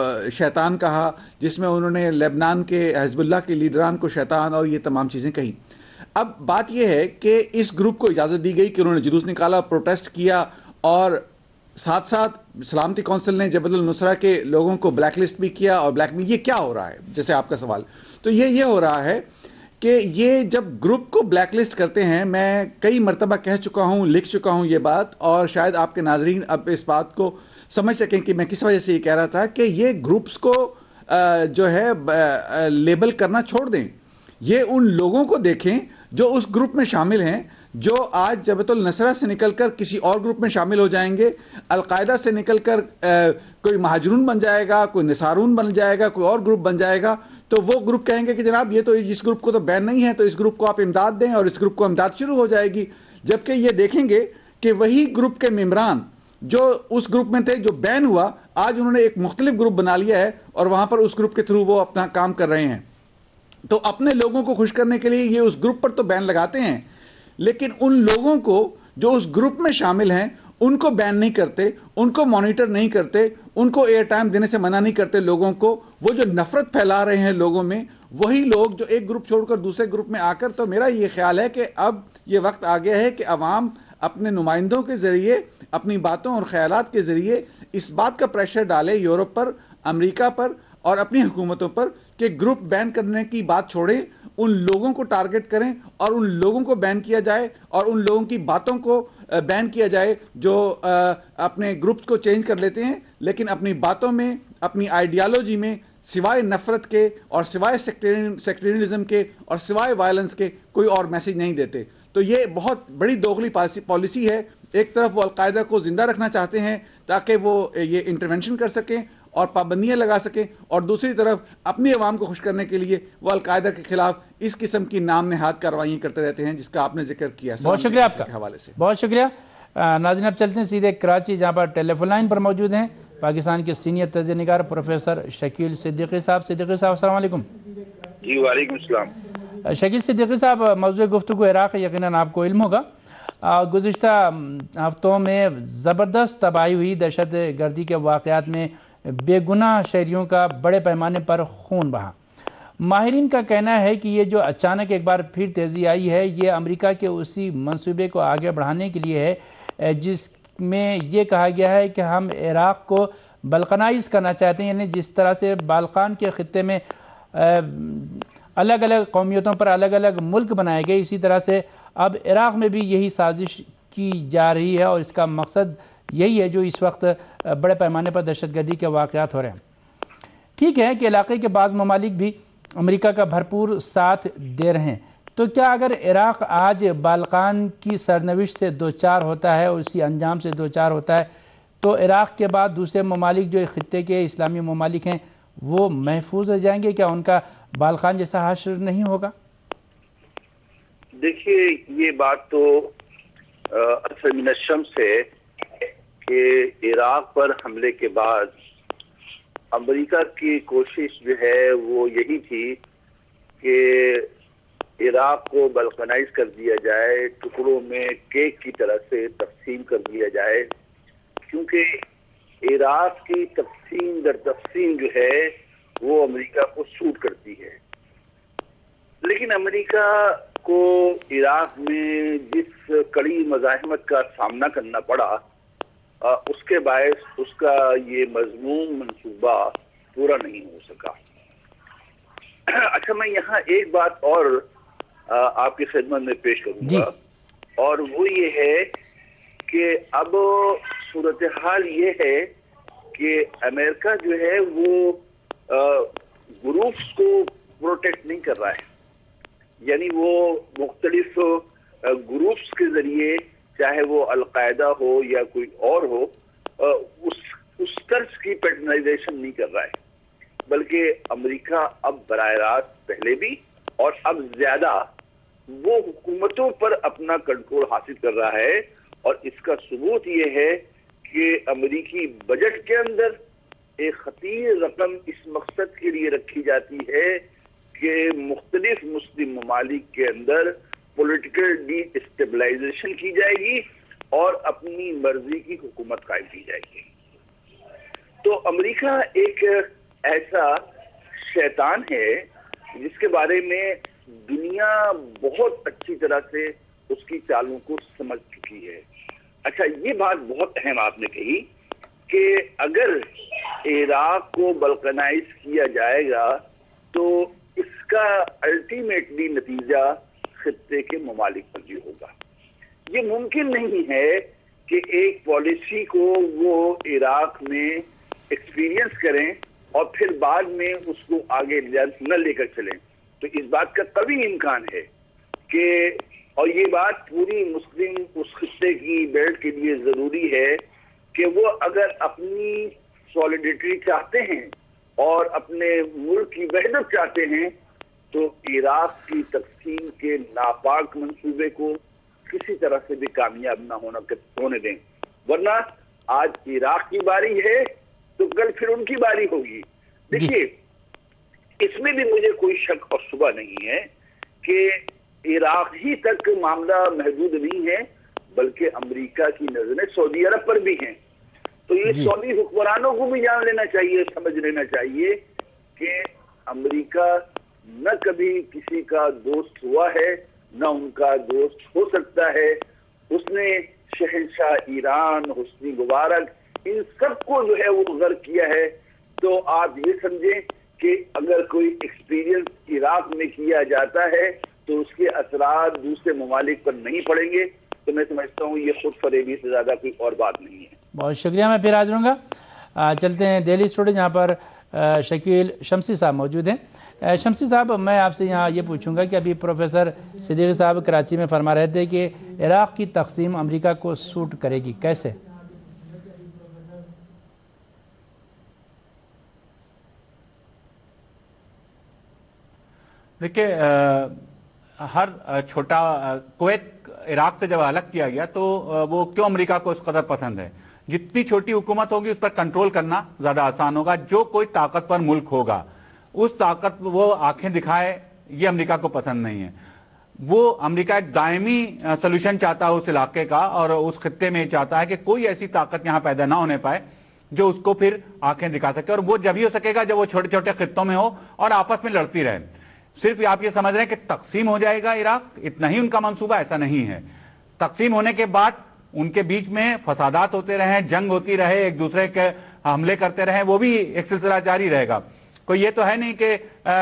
شیطان کہا, جس میں انہوں نے لبنان کے حزب اللہ کے لیڈران کو شیطان اور یہ تمام چیزیں کہیں. اب بات یہ ہے کہ اس گروپ کو اجازت دی گئی کہ انہوں نے جلوس نکالا, پروٹیسٹ کیا, اور ساتھ ساتھ سلامتی کونسل نے جبہت النصرہ کے لوگوں کو بلیک لسٹ بھی کیا. اور بلیک میں یہ کیا ہو رہا ہے, جیسے آپ کا سوال, تو یہ یہ ہو رہا ہے کہ یہ جب گروپ کو بلیک لسٹ کرتے ہیں, میں کئی مرتبہ کہہ چکا ہوں, لکھ چکا ہوں یہ بات, اور شاید آپ کے ناظرین اب اس بات کو سمجھ سکیں کہ میں کس وجہ سے یہ کہہ رہا تھا کہ یہ گروپس کو جو ہے لیبل کرنا چھوڑ دیں. یہ ان لوگوں کو دیکھیں جو اس گروپ میں شامل ہیں, جو آج جبہت النصرہ سے نکل کر کسی اور گروپ میں شامل ہو جائیں گے, القاعدہ سے نکل کر کوئی مہاجرون بن جائے گا, کوئی نصارون بن جائے گا, کوئی اور گروپ بن جائے گا, تو وہ گروپ کہیں گے کہ جناب یہ تو اس گروپ کو تو بین نہیں ہے, تو اس گروپ کو آپ امداد دیں, اور اس گروپ کو امداد شروع ہو جائے گی. جبکہ یہ دیکھیں گے کہ وہی گروپ کے ممبران جو اس گروپ میں تھے جو بین ہوا, آج انہوں نے ایک مختلف گروپ بنا لیا ہے اور وہاں پر اس گروپ کے تھرو وہ اپنا کام کر رہے ہیں. تو اپنے لوگوں کو خوش کرنے کے لیے یہ اس گروپ پر تو بین لگاتے ہیں, لیکن ان لوگوں کو جو اس گروپ میں شامل ہیں ان کو بین نہیں کرتے, ان کو مانیٹر نہیں کرتے, ان کو ایئر ٹائم دینے سے منع نہیں کرتے لوگوں کو. وہ جو نفرت پھیلا رہے ہیں لوگوں میں, وہی لوگ جو ایک گروپ چھوڑ کر دوسرے گروپ میں آ کر, تو میرا یہ خیال ہے کہ اب یہ وقت آ گیا ہے کہ عوام اپنے نمائندوں کے ذریعے, اپنی باتوں اور خیالات کے ذریعے اس بات کا پریشر ڈالے یورپ پر, امریکہ پر اور اپنی حکومتوں پر کہ گروپ بین کرنے کی بات چھوڑیں, ان لوگوں کو ٹارگٹ کریں اور ان لوگوں کو بین کیا جائے اور ان لوگوں کی باتوں کو بین کیا جائے جو اپنے گروپس کو چینج کر لیتے ہیں, لیکن اپنی باتوں میں, اپنی آئیڈیالوجی میں سوائے نفرت کے اور سوائے سیکٹرینزم کے اور سوائے وائلنس کے کوئی اور میسج نہیں دیتے. تو یہ بہت بڑی دوغلی پالیسی ہے. ایک طرف وہ القاعدہ کو زندہ رکھنا چاہتے ہیں تاکہ وہ یہ انٹرونشن کر سکیں, اور پابندیاں لگا سکیں، اور دوسری طرف اپنی عوام کو خوش کرنے کے لیے وہ القاعدہ کے خلاف اس قسم کی نام نہاد کارروائیاں کرتے رہتے ہیں جس کا آپ نے ذکر کیا۔ بہت شکریہ آپ کا حوالے سے بہت شکریہ۔ ناظرین اب چلتے ہیں سیدھے کراچی، جہاں پر ٹیلی فون لائن پر موجود ہیں پاکستان کے سینئر تجزیہ نگار پروفیسر شکیل صدیقی صاحب۔ صدیقی صاحب السلام علیکم۔ جی وعلیکم السلام۔ شکیل صدیقی صاحب، موضوع گفتگو عراق، یقیناً آپ کو علم ہوگا گزشتہ ہفتوں میں زبردست تباہی ہوئی، دہشت گردی کے واقعات میں بے گناہ شہریوں کا بڑے پیمانے پر خون بہا۔ ماہرین کا کہنا ہے کہ یہ جو اچانک ایک بار پھر تیزی آئی ہے، یہ امریکہ کے اسی منصوبے کو آگے بڑھانے کے لیے ہے جس میں یہ کہا گیا ہے کہ ہم عراق کو بلقنائز کرنا چاہتے ہیں، یعنی جس طرح سے بالکان کے خطے میں الگ الگ قومیتوں پر الگ الگ ملک بنائے گئے، اسی طرح سے اب عراق میں بھی یہی سازش کی جا رہی ہے، اور اس کا مقصد یہی ہے جو اس وقت بڑے پیمانے پر دہشت گردی کے واقعات ہو رہے ہیں۔ ٹھیک ہے کہ علاقے کے بعض ممالک بھی امریکہ کا بھرپور ساتھ دے رہے ہیں، تو کیا اگر عراق آج بالکان کی سرنوشت سے دوچار ہوتا ہے اور اسی انجام سے دوچار ہوتا ہے، تو عراق کے بعد دوسرے ممالک جو خطے کے اسلامی ممالک ہیں وہ محفوظ رہ جائیں گے؟ کیا ان کا بالکان جیسا حشر نہیں ہوگا؟ دیکھیے، یہ بات تو اصل من الشمس ہے کہ عراق پر حملے کے بعد امریکہ کی کوشش جو ہے وہ یہی تھی کہ عراق کو بلقنائز کر دیا جائے، ٹکڑوں میں کیک کی طرح سے تقسیم کر دیا جائے، کیونکہ عراق کی تقسیم در تقسیم جو ہے وہ امریکہ کو سوٹ کرتی ہے۔ لیکن امریکہ کو عراق میں جس کڑی مزاحمت کا سامنا کرنا پڑا، اس کے باعث اس کا یہ مضمون منصوبہ پورا نہیں ہو سکا۔ اچھا، میں یہاں ایک بات اور آپ کی خدمت میں پیش کروں گا، اور وہ یہ ہے کہ اب صورتحال یہ ہے کہ امریکہ جو ہے وہ گروپس کو پروٹیکٹ نہیں کر رہا ہے، یعنی وہ مختلف گروپس کے ذریعے، چاہے وہ القاعدہ ہو یا کوئی اور ہو، اس اس طرز کی پیٹرنائزیشن نہیں کر رہا ہے، بلکہ امریکہ اب براہ راست پہلے بھی اور اب زیادہ وہ حکومتوں پر اپنا کنٹرول حاصل کر رہا ہے، اور اس کا ثبوت یہ ہے کہ امریکی بجٹ کے اندر ایک خطیر رقم اس مقصد کے لیے رکھی جاتی ہے کہ مختلف مسلم ممالک کے اندر پولیٹیکل ڈی اسٹیبلائزیشن کی جائے گی اور اپنی مرضی کی حکومت قائم کی جائے گی۔ تو امریکہ ایک ایسا شیطان ہے جس کے بارے میں دنیا بہت اچھی طرح سے اس کی چالوں کو سمجھ چکی ہے۔ اچھا، یہ بات بہت اہم آپ نے کہی کہ اگر عراق کو بلقنائز کیا جائے گا تو اس کا الٹیمیٹلی نتیجہ خطے کے ممالک پر بھی ہوگا۔ یہ ممکن نہیں ہے کہ ایک پالیسی کو وہ عراق میں ایکسپیرینس کریں اور پھر بعد میں اس کو آگے نہ لے کر چلیں، تو اس بات کا کبھی امکان ہے کہ، اور یہ بات پوری مسلم اس خطے کی بیلٹ کے لیے ضروری ہے کہ وہ اگر اپنی سالیڈیٹی چاہتے ہیں اور اپنے ملک کی وحدت چاہتے ہیں تو عراق کی تقسیم کے ناپاک منصوبے کو کسی طرح سے بھی کامیاب نہ ہونا ہونے دیں، ورنہ آج عراق کی باری ہے تو کل پھر ان کی باری ہوگی۔ دیکھیے، اس میں بھی مجھے کوئی شک اور شبہ نہیں ہے کہ عراق ہی تک معاملہ محدود نہیں ہے، بلکہ امریکہ کی نظریں سعودی عرب پر بھی ہیں۔ تو یہ سعودی حکمرانوں کو بھی جان لینا چاہیے، سمجھ لینا چاہیے کہ امریکہ نہ کبھی کسی کا دوست ہوا ہے، نہ ان کا دوست ہو سکتا ہے۔ اس نے شہنشاہ ایران، حسنی مبارک، ان سب کو جو ہے وہ غرق کیا ہے۔ تو آپ یہ سمجھیں کہ اگر کوئی ایکسپیرینس عراق میں کیا جاتا ہے تو اس کے اثرات دوسرے ممالک پر نہیں پڑیں گے، تو میں سمجھتا ہوں یہ خود فریبی سے زیادہ کوئی اور بات نہیں ہے۔ بہت شکریہ، میں پھر حاضر ہوں گا۔ چلتے ہیں دہلی اسٹوڈیو، جہاں پر شکیل شمسی صاحب موجود ہیں۔ شمسی صاحب، میں آپ سے یہاں یہ پوچھوں گا کہ ابھی پروفیسر صدیقی صاحب کراچی میں فرما رہے تھے کہ عراق کی تقسیم امریکہ کو سوٹ کرے گی، کیسے؟ دیکھیے ہر چھوٹا کویت عراق سے جب الگ کیا گیا تو وہ کیوں امریکہ کو اس قدر پسند ہے؟ جتنی چھوٹی حکومت ہوگی اس پر کنٹرول کرنا زیادہ آسان ہوگا. جو کوئی طاقتور ملک ہوگا اس طاقت وہ آنکھیں دکھائے یہ امریکہ کو پسند نہیں ہے. وہ امریکہ ایک دائمی سولوشن چاہتا ہے اس علاقے کا اور اس خطے میں چاہتا ہے کہ کوئی ایسی طاقت یہاں پیدا نہ ہونے پائے جو اس کو پھر آنکھیں دکھا سکے, اور وہ جب ہی ہو سکے گا جب وہ چھوٹے چھوٹے خطوں میں ہو اور آپس میں لڑتی رہے. صرف آپ یہ سمجھ رہے ہیں کہ تقسیم ہو جائے گا عراق, اتنا ہی ان کا منصوبہ, ایسا نہیں ہے. تقسیم ہونے کے بعد ان کے بیچ میں فسادات ہوتے رہیں, جنگ ہوتی رہے, ایک دوسرے کے حملے کرتے رہیں, وہ بھی ایک سلسلہ جاری رہے گا. کوئی یہ تو ہے نہیں کہ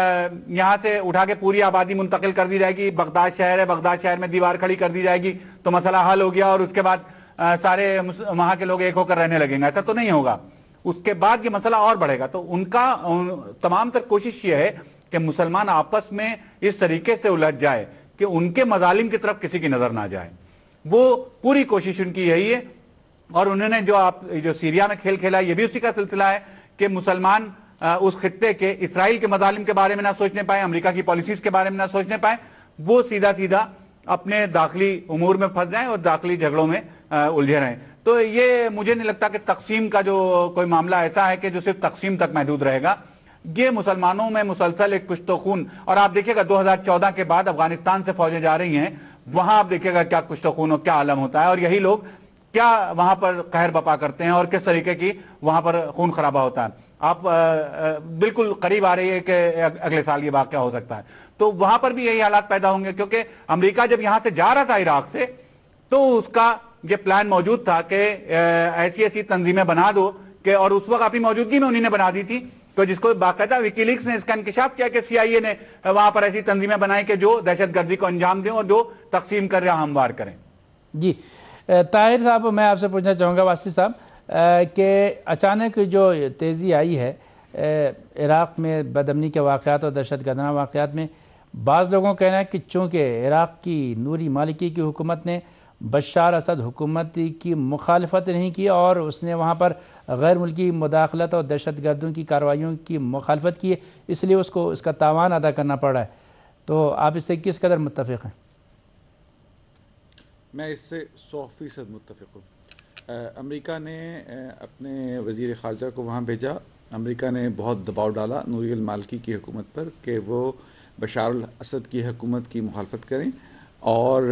یہاں سے اٹھا کے پوری آبادی منتقل کر دی جائے گی, بغداد شہر ہے, بغداد شہر میں دیوار کھڑی کر دی جائے گی تو مسئلہ حل ہو گیا اور اس کے بعد سارے وہاں کے لوگ ایک ہو کر رہنے لگیں گے. ایسا تو نہیں ہوگا. اس کے بعد یہ مسئلہ اور بڑھے گا. تو ان کا تمام تر کوشش یہ ہے کہ مسلمان آپس میں اس طریقے سے الجھ جائے کہ ان کے مظالم کی طرف کسی کی نظر نہ جائے. وہ پوری کوشش ان کی یہی ہے. اور انہوں نے جو آپ جو سیریا میں کھیل کھیلا یہ بھی اسی کا سلسلہ ہے کہ مسلمان اس خطے کے اسرائیل کے مظالم کے بارے میں نہ سوچنے پائے, امریکہ کی پالیسیز کے بارے میں نہ سوچنے پائے, وہ سیدھا سیدھا اپنے داخلی امور میں پھنس جائیں اور داخلی جھگڑوں میں الجھے رہیں. تو یہ مجھے نہیں لگتا کہ تقسیم کا جو کوئی معاملہ ایسا ہے کہ جو صرف تقسیم تک محدود رہے گا. یہ مسلمانوں میں مسلسل ایک کشت و خون, اور آپ دیکھیے گا دو ہزار چودہ کے بعد افغانستان سے فوجیں جا رہی ہیں, وہاں آپ دیکھیے گا کیا کشت و خون اور کیا عالم ہوتا ہے, اور یہی لوگ کیا وہاں پر قہر بپا کرتے ہیں اور کس طریقے کی وہاں پر خون خرابہ ہوتا ہے. آپ بالکل قریب آ رہی ہے کہ اگلے سال یہ واقعہ ہو سکتا ہے. تو وہاں پر بھی یہی حالات پیدا ہوں گے, کیونکہ امریکہ جب یہاں سے جا رہا تھا عراق سے تو اس کا یہ پلان موجود تھا کہ ایسی ایسی تنظیمیں بنا دو کہ, اور اس وقت اپنی موجودگی میں انہوں نے بنا دی تھی, تو جس کو باقاعدہ وکی لیکس نے اس کا انکشاف کیا کہ سی آئی اے نے وہاں پر ایسی تنظیمیں بنائی کہ جو دہشت گردی کو انجام دیں اور جو تقسیم کر رہا ہموار کریں. جی طاہر صاحب, میں آپ سے پوچھنا چاہوں گا واسطی صاحب کہ اچانک جو تیزی آئی ہے عراق میں بد امنی کے واقعات اور دہشت گردانہ واقعات میں, بعض لوگوں کا کہنا ہے کہ چونکہ عراق کی نوری مالکی کی حکومت نے بشار اسد حکومت کی مخالفت نہیں کی اور اس نے وہاں پر غیر ملکی مداخلت اور دہشت گردوں کی کارروائیوں کی مخالفت کی ہے, اس لیے اس کو اس کا تاوان ادا کرنا پڑ رہا ہے. تو آپ اس سے کس قدر متفق ہیں؟ میں اس سے سو فیصد متفق ہوں. امریکہ نے اپنے وزیر خارجہ کو وہاں بھیجا, امریکہ نے بہت دباؤ ڈالا نوری المالکی کی حکومت پر کہ وہ بشار الاسد کی حکومت کی مخالفت کریں اور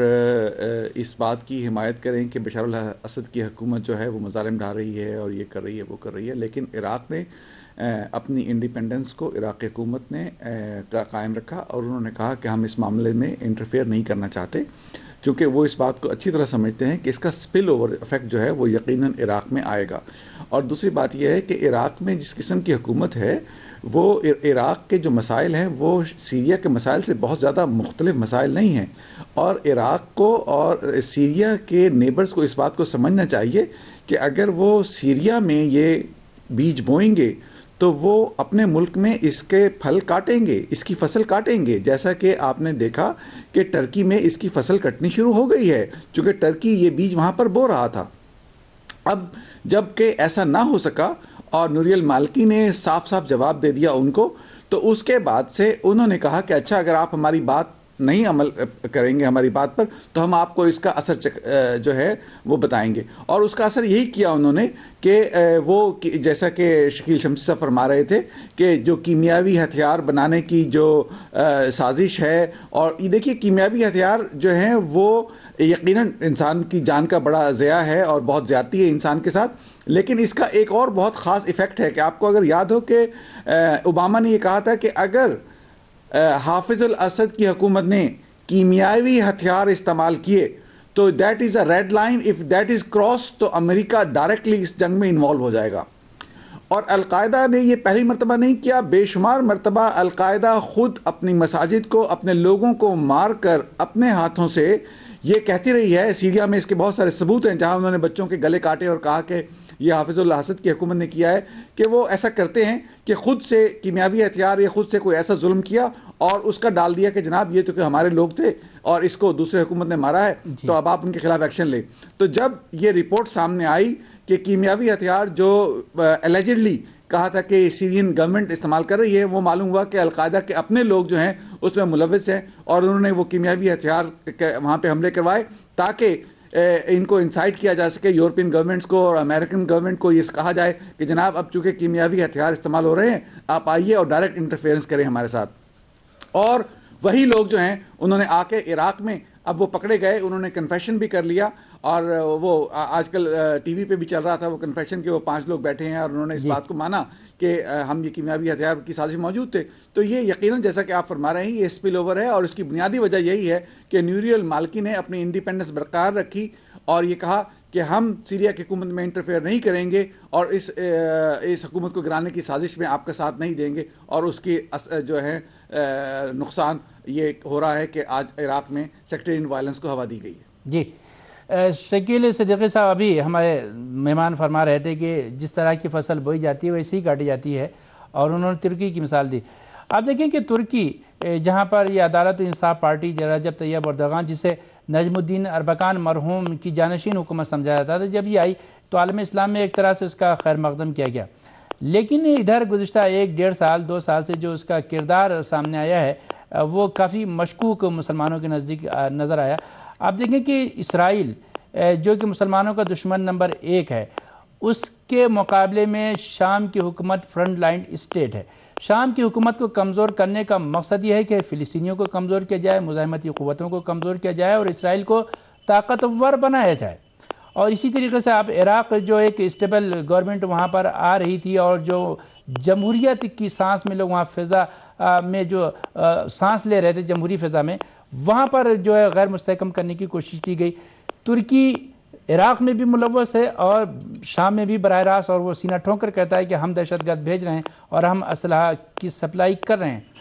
اس بات کی حمایت کریں کہ بشار الاسد کی حکومت جو ہے وہ مظالم ڈھا رہی ہے اور یہ کر رہی ہے وہ کر رہی ہے. لیکن عراق نے اپنی انڈیپینڈنس کو عراقی حکومت نے قائم رکھا اور انہوں نے کہا کہ ہم اس معاملے میں انٹرفیئر نہیں کرنا چاہتے, چونکہ وہ اس بات کو اچھی طرح سمجھتے ہیں کہ اس کا سپل اوور افیکٹ جو ہے وہ یقیناً عراق میں آئے گا. اور دوسری بات یہ ہے کہ عراق میں جس قسم کی حکومت ہے وہ عراق کے جو مسائل ہیں وہ سیریا کے مسائل سے بہت زیادہ مختلف مسائل نہیں ہیں, اور عراق کو اور سیریا کے نیبرز کو اس بات کو سمجھنا چاہیے کہ اگر وہ سیریا میں یہ بیج بوئیں گے تو وہ اپنے ملک میں اس کے پھل کاٹیں گے, اس کی فصل کاٹیں گے, جیسا کہ آپ نے دیکھا کہ ٹرکی میں اس کی فصل کٹنی شروع ہو گئی ہے چونکہ ٹرکی یہ بیج وہاں پر بو رہا تھا. اب جب کہ ایسا نہ ہو سکا اور نوری المالکی نے صاف صاف جواب دے دیا ان کو, تو اس کے بعد سے انہوں نے کہا کہ اچھا اگر آپ ہماری بات نہیں عمل کریں گے ہماری بات پر تو ہم آپ کو اس کا اثر جو ہے وہ بتائیں گے. اور اس کا اثر یہی کیا انہوں نے کہ وہ جیسا کہ شکیل شمسی صاحب فرما رہے تھے کہ جو کیمیاوی ہتھیار بنانے کی جو سازش ہے, اور یہ دیکھیے کیمیاوی ہتھیار جو ہیں وہ یقیناً انسان کی جان کا بڑا ضیاع ہے اور بہت زیادتی ہے انسان کے ساتھ, لیکن اس کا ایک اور بہت خاص ایفیکٹ ہے کہ آپ کو اگر یاد ہو کہ اوباما نے یہ کہا تھا کہ اگر حافظ الاسد کی حکومت نے کیمیاوی ہتھیار استعمال کیے تو that is a red line, if that is cross تو امریکہ ڈائریکٹلی اس جنگ میں انوالو ہو جائے گا. اور القاعدہ نے یہ پہلی مرتبہ نہیں کیا, بے شمار مرتبہ القاعدہ خود اپنی مساجد کو, اپنے لوگوں کو مار کر اپنے ہاتھوں سے یہ کہتی رہی ہے. سیریا میں اس کے بہت سارے ثبوت ہیں جہاں انہوں نے بچوں کے گلے کاٹے اور کہا کہ یہ حافظ الاسد کی حکومت نے کیا ہے, کہ وہ ایسا کرتے ہیں کہ خود سے کیمیاوی ہتھیار یا خود سے کوئی ایسا ظلم کیا اور اس کا ڈال دیا کہ جناب یہ تو کہ ہمارے لوگ تھے اور اس کو دوسرے حکومت نے مارا ہے تو اب آپ ان کے خلاف ایکشن لیں. تو جب یہ رپورٹ سامنے آئی کہ کیمیاوی ہتھیار جو الیجڈلی کہا تھا کہ سیرین گورنمنٹ استعمال کر رہی ہے، وہ معلوم ہوا کہ القاعدہ کے اپنے لوگ جو ہیں اس میں ملوث ہیں، اور انہوں نے وہ کیمیاوی ہتھیار وہاں پہ حملے کروائے تاکہ ان کو انسائٹ کیا جا سکے، یورپین گورنمنٹس کو اور امریکن گورنمنٹ کو یہ کہا جائے کہ جناب اب چونکہ کیمیاوی ہتھیار استعمال ہو رہے ہیں، آپ آئیے اور ڈائریکٹ انٹرفیئرنس کریں ہمارے ساتھ۔ اور وہی لوگ جو ہیں انہوں نے آ کے عراق میں اب وہ پکڑے گئے، انہوں نے کنفیشن بھی کر لیا، اور وہ آج کل ٹی وی پہ بھی چل رہا تھا وہ کنفیشن کہ وہ پانچ لوگ بیٹھے ہیں اور انہوں نے اس بات کو مانا کہ ہم یہ کیمیاوی ہتھیار کی سازش موجود تھے۔ تو یہ یقیناً جیسا کہ آپ فرما رہے ہیں یہ اسپل اوور ہے، اور اس کی بنیادی وجہ یہی ہے کہ نیوریل مالکی نے اپنی انڈیپینڈنس برقرار رکھی اور یہ کہا کہ ہم سیریا کی حکومت میں انٹرفیئر نہیں کریں گے اور اس اس حکومت کو گرانے کی سازش میں آپ کا ساتھ نہیں دیں گے، اور اس کی جو ہے نقصان یہ ہو رہا ہے کہ آج عراق میں سیکٹرین وائلنس کو ہوا دی گئی ہے۔ جی شکیل صدیقی صاحب، ابھی ہمارے مہمان فرما رہے تھے کہ جس طرح کی فصل بوئی جاتی ہے ویسے ہی کاٹی جاتی ہے، اور انہوں نے ترکی کی مثال دی۔ آپ دیکھیں کہ ترکی جہاں پر یہ عدالت و انصاف پارٹی رجب طیب اردوغان، جسے نجم الدین اربکان مرحوم کی جانشین حکومت سمجھا جاتا تھا، جب یہ آئی تو عالم اسلام میں ایک طرح سے اس کا خیر مقدم کیا گیا، لیکن ادھر گزشتہ ایک ڈیڑھ سال دو سال سے جو اس کا کردار سامنے آیا ہے وہ کافی مشکوک مسلمانوں کے نزدیک نظر آیا۔ آپ دیکھیں کہ اسرائیل جو کہ مسلمانوں کا دشمن نمبر ایک ہے، اس کے مقابلے میں شام کی حکومت فرنٹ لائن اسٹیٹ ہے۔ شام کی حکومت کو کمزور کرنے کا مقصد یہ ہے کہ فلسطینیوں کو کمزور کیا جائے، مزاحمتی قوتوں کو کمزور کیا جائے اور اسرائیل کو طاقتور بنایا جائے۔ اور اسی طریقے سے آپ عراق جو ایک اسٹیبل گورنمنٹ وہاں پر آ رہی تھی اور جو جمہوریت کی سانس میں لوگ وہاں فضا میں جو سانس لے رہے تھے جمہوری فضا میں، وہاں پر جو ہے غیر مستحکم کرنے کی کوشش کی گئی۔ ترکی عراق میں بھی ملوث ہے اور شام میں بھی براہ راست، اور وہ سینہ ٹھونک کر کہتا ہے کہ ہم دہشت گرد بھیج رہے ہیں اور ہم اسلحہ کی سپلائی کر رہے ہیں۔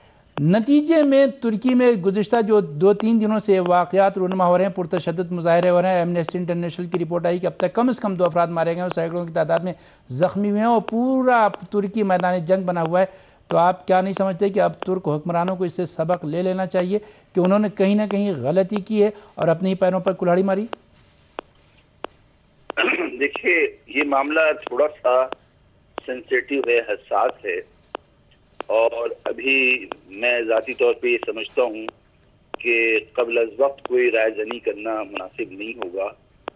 نتیجے میں ترکی میں گزشتہ جو دو تین دنوں سے واقعات رونما ہو رہے ہیں، پرتشدد مظاہرے ہو رہے ہیں، ایمنسٹی انٹرنیشنل کی رپورٹ آئی کہ اب تک کم از کم دو افراد مارے گئے اور سینکڑوں کی تعداد میں زخمی ہوئے ہیں اور پورا ترکی میدان جنگ بنا ہوا ہے۔ تو آپ کیا نہیں سمجھتے کہ اب ترک حکمرانوں کو اس سے سبق لے لینا چاہیے کہ انہوں نے کہیں نہ کہیں غلطی کی ہے اور اپنے ہی پیروں پر کلہاڑی ماری؟ دیکھیے یہ معاملہ تھوڑا سا سینسیٹیو ہے، حساس ہے، اور ابھی میں ذاتی طور پہ یہ سمجھتا ہوں کہ قبل از وقت کوئی رائے زنی کرنا مناسب نہیں ہوگا،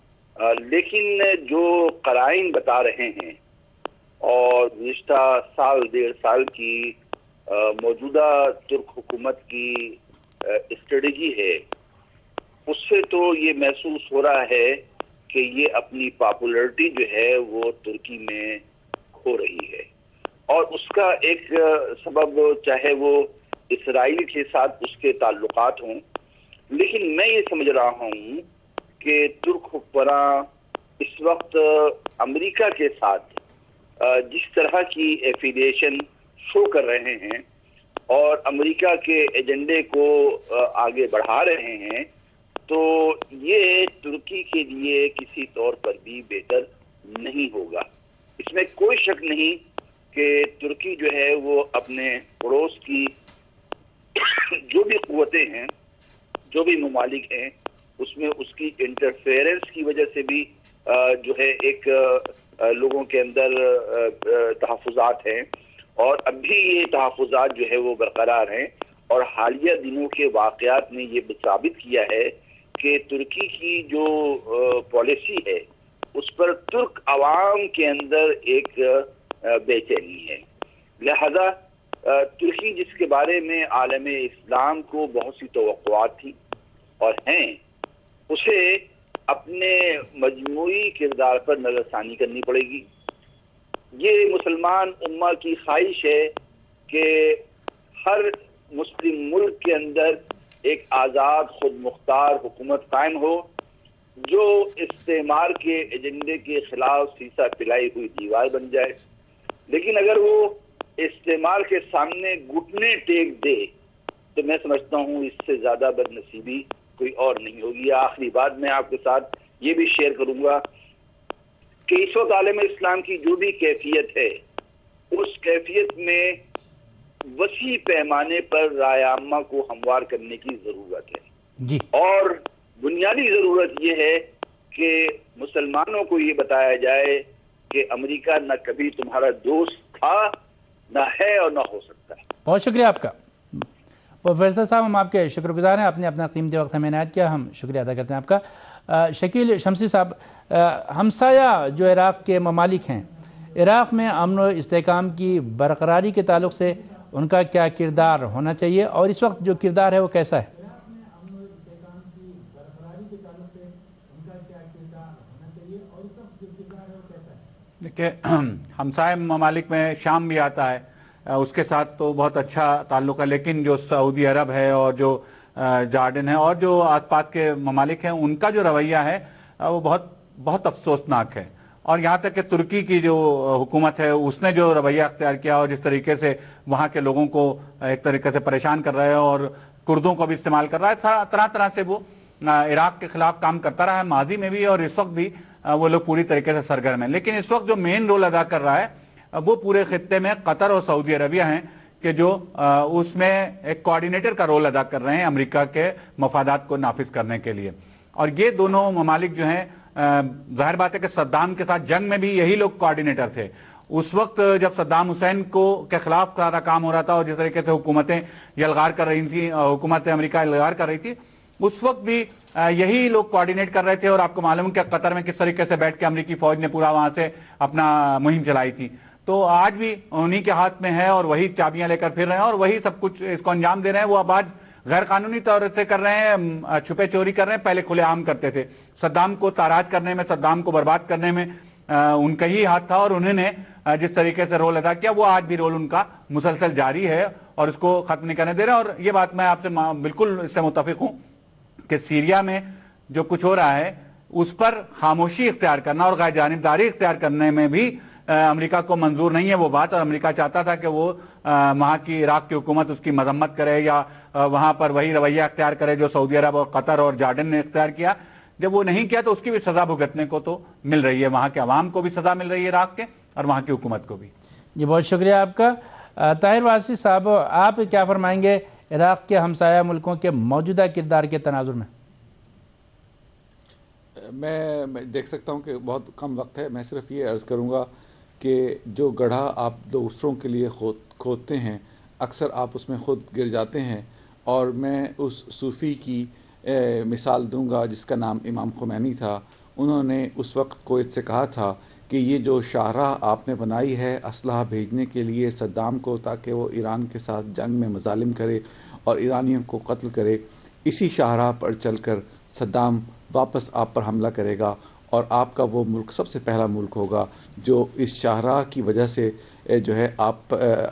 لیکن جو قرائن بتا رہے ہیں اور گزشتہ سال ڈیڑھ سال کی موجودہ ترک حکومت کی اسٹریٹجی ہے، اس سے تو یہ محسوس ہو رہا ہے کہ یہ اپنی پاپولرٹی جو ہے وہ ترکی میں کھو رہی ہے، اور اس کا ایک سبب چاہے وہ اسرائیل کے ساتھ اس کے تعلقات ہوں، لیکن میں یہ سمجھ رہا ہوں کہ ترک حکمراں اس وقت امریکہ کے ساتھ جس طرح کی ایفیلیشن شو کر رہے ہیں اور امریکہ کے ایجنڈے کو آگے بڑھا رہے ہیں، تو یہ ترکی کے لیے کسی طور پر بھی بہتر نہیں ہوگا۔ اس میں کوئی شک نہیں کہ ترکی جو ہے وہ اپنے پڑوس کی جو بھی قوتیں ہیں، جو بھی ممالک ہیں، اس میں اس کی انٹرفیئرنس کی وجہ سے بھی جو ہے ایک لوگوں کے اندر تحفظات ہیں، اور اب بھی یہ تحفظات جو ہے وہ برقرار ہیں، اور حالیہ دنوں کے واقعات نے یہ ثابت کیا ہے کہ ترکی کی جو پالیسی ہے اس پر ترک عوام کے اندر ایک بے چینی ہے۔ لہذا ترکی جس کے بارے میں عالم اسلام کو بہت سی توقعات تھی اور ہیں، اسے اپنے مجموعی کردار پر نظر ثانی کرنی پڑے گی۔ یہ مسلمان امہ کی خواہش ہے کہ ہر مسلم ملک کے اندر ایک آزاد خود مختار حکومت قائم ہو جو استعمار کے ایجنڈے کے خلاف سیسا پلائی ہوئی دیوار بن جائے، لیکن اگر وہ استعمار کے سامنے گھٹنے ٹیک دے تو میں سمجھتا ہوں اس سے زیادہ بد نصیبی کوئی اور نہیں ہوگی۔ آخری بات میں آپ کے ساتھ یہ بھی شیئر کروں گا کہ اس وقت عالم اسلام کی جو بھی کیفیت ہے، اس کیفیت میں وسیع پیمانے پر رائے عامہ کو ہموار کرنے کی ضرورت ہے جی، اور بنیادی ضرورت یہ ہے کہ مسلمانوں کو یہ بتایا جائے کہ امریکہ نہ کبھی تمہارا دوست تھا، نہ ہے اور نہ ہو سکتا ہے۔ بہت شکریہ آپ کا پروفیسر صاحب، ہم آپ کے شکر گزار ہیں، آپ نے اپنا قیمتی وقت ہمیں عنایت کیا، ہم شکریہ ادا کرتے ہیں آپ کا۔ شکیل شمسی صاحب، ہمسایہ جو عراق کے ممالک ہیں، عراق میں امن و استحکام کی برقراری کے تعلق سے ان کا کیا کردار ہونا چاہیے، اور اس وقت جو کردار ہے وہ کیسا ہے؟ دیکھیے، ہمسائے ممالک میں شام بھی آتا ہے، اس کے ساتھ تو بہت اچھا تعلق ہے، لیکن جو سعودی عرب ہے اور جو جارڈن ہے اور جو آس پاس کے ممالک ہیں، ان کا جو رویہ ہے وہ بہت بہت افسوسناک ہے۔ اور یہاں تک کہ ترکی کی جو حکومت ہے اس نے جو رویہ اختیار کیا اور جس طریقے سے وہاں کے لوگوں کو ایک طریقے سے پریشان کر رہا ہے اور کردوں کو بھی استعمال کر رہا ہے، طرح طرح سے وہ عراق کے خلاف کام کرتا رہا ہے، ماضی میں بھی اور اس وقت بھی وہ لوگ پوری طریقے سے سرگرم ہیں۔ لیکن اس وقت جو مین رول ادا کر رہا ہے وہ پورے خطے میں قطر اور سعودی عربیہ ہیں کہ جو اس میں ایک کوآرڈینیٹر کا رول ادا کر رہے ہیں امریکہ کے مفادات کو نافذ کرنے کے لیے۔ اور یہ دونوں ممالک جو ہیں، ظاہر بات ہے کہ صدام کے ساتھ جنگ میں بھی یہی لوگ کوآرڈینیٹر تھے۔ اس وقت جب صدام حسین کو کے خلاف سارا کام ہو رہا تھا اور جس طریقے سے حکومتیں یلغار کر رہی تھیں، حکومت امریکہ یلغار کر رہی تھی، اس وقت بھی یہی لوگ کوآرڈینیٹ کر رہے تھے۔ اور آپ کو معلوم کہ قطر میں کس طریقے سے بیٹھ کے امریکی فوج نے پورا وہاں سے اپنا مہم چلائی تھی۔ تو آج بھی انہی کے ہاتھ میں ہے اور وہی چابیاں لے کر پھر رہے ہیں اور وہی سب کچھ اس کو انجام دے رہے ہیں۔ وہ اب آج غیر قانونی طور سے کر رہے ہیں، چھپے چوری کر رہے ہیں، پہلے کھلے عام کرتے تھے۔ صدام کو تاراج کرنے میں، صدام کو برباد کرنے میں ان کا ہی ہاتھ تھا اور انہوں نے جس طریقے سے رول ادا کیا وہ آج بھی رول ان کا مسلسل جاری ہے اور اس کو ختم نہیں کرنے دے رہے۔ اور یہ بات میں آپ سے بالکل اس سے متفق ہوں کہ سیریا میں جو کچھ ہو رہا ہے اس پر خاموشی اختیار کرنا اور غیر جانبداری اختیار کرنے میں بھی امریکہ کو منظور نہیں ہے وہ بات۔ اور امریکہ چاہتا تھا کہ وہ وہاں کی عراق کی حکومت اس کی مذمت کرے یا وہاں پر وہی رویہ اختیار کرے جو سعودی عرب اور قطر اور جارڈن نے اختیار کیا۔ جب وہ نہیں کیا تو اس کی بھی سزا بھگتنے کو تو مل رہی ہے، وہاں کے عوام کو بھی سزا مل رہی ہے عراق کے اور وہاں کی حکومت کو بھی۔ جی بہت شکریہ آپ کا۔ طاہر واسی صاحب، آپ کیا فرمائیں گے عراق کے ہمسایہ ملکوں کے موجودہ کردار کے تناظر میں؟ میں دیکھ سکتا ہوں کہ بہت کم وقت ہے، میں صرف یہ عرض کروں گا کہ جو گڑھا آپ دوسروں کے لیے کھودتے ہیں اکثر آپ اس میں خود گر جاتے ہیں۔ اور میں اس صوفی کی مثال دوں گا جس کا نام امام خمینی تھا۔ انہوں نے اس وقت کویت سے کہا تھا کہ یہ جو شاہراہ آپ نے بنائی ہے اسلحہ بھیجنے کے لیے صدام کو تاکہ وہ ایران کے ساتھ جنگ میں مظالم کرے اور ایرانیوں کو قتل کرے، اسی شاہراہ پر چل کر صدام واپس آپ پر حملہ کرے گا اور آپ کا وہ ملک سب سے پہلا ملک ہوگا جو اس شاہراہ کی وجہ سے جو ہے آپ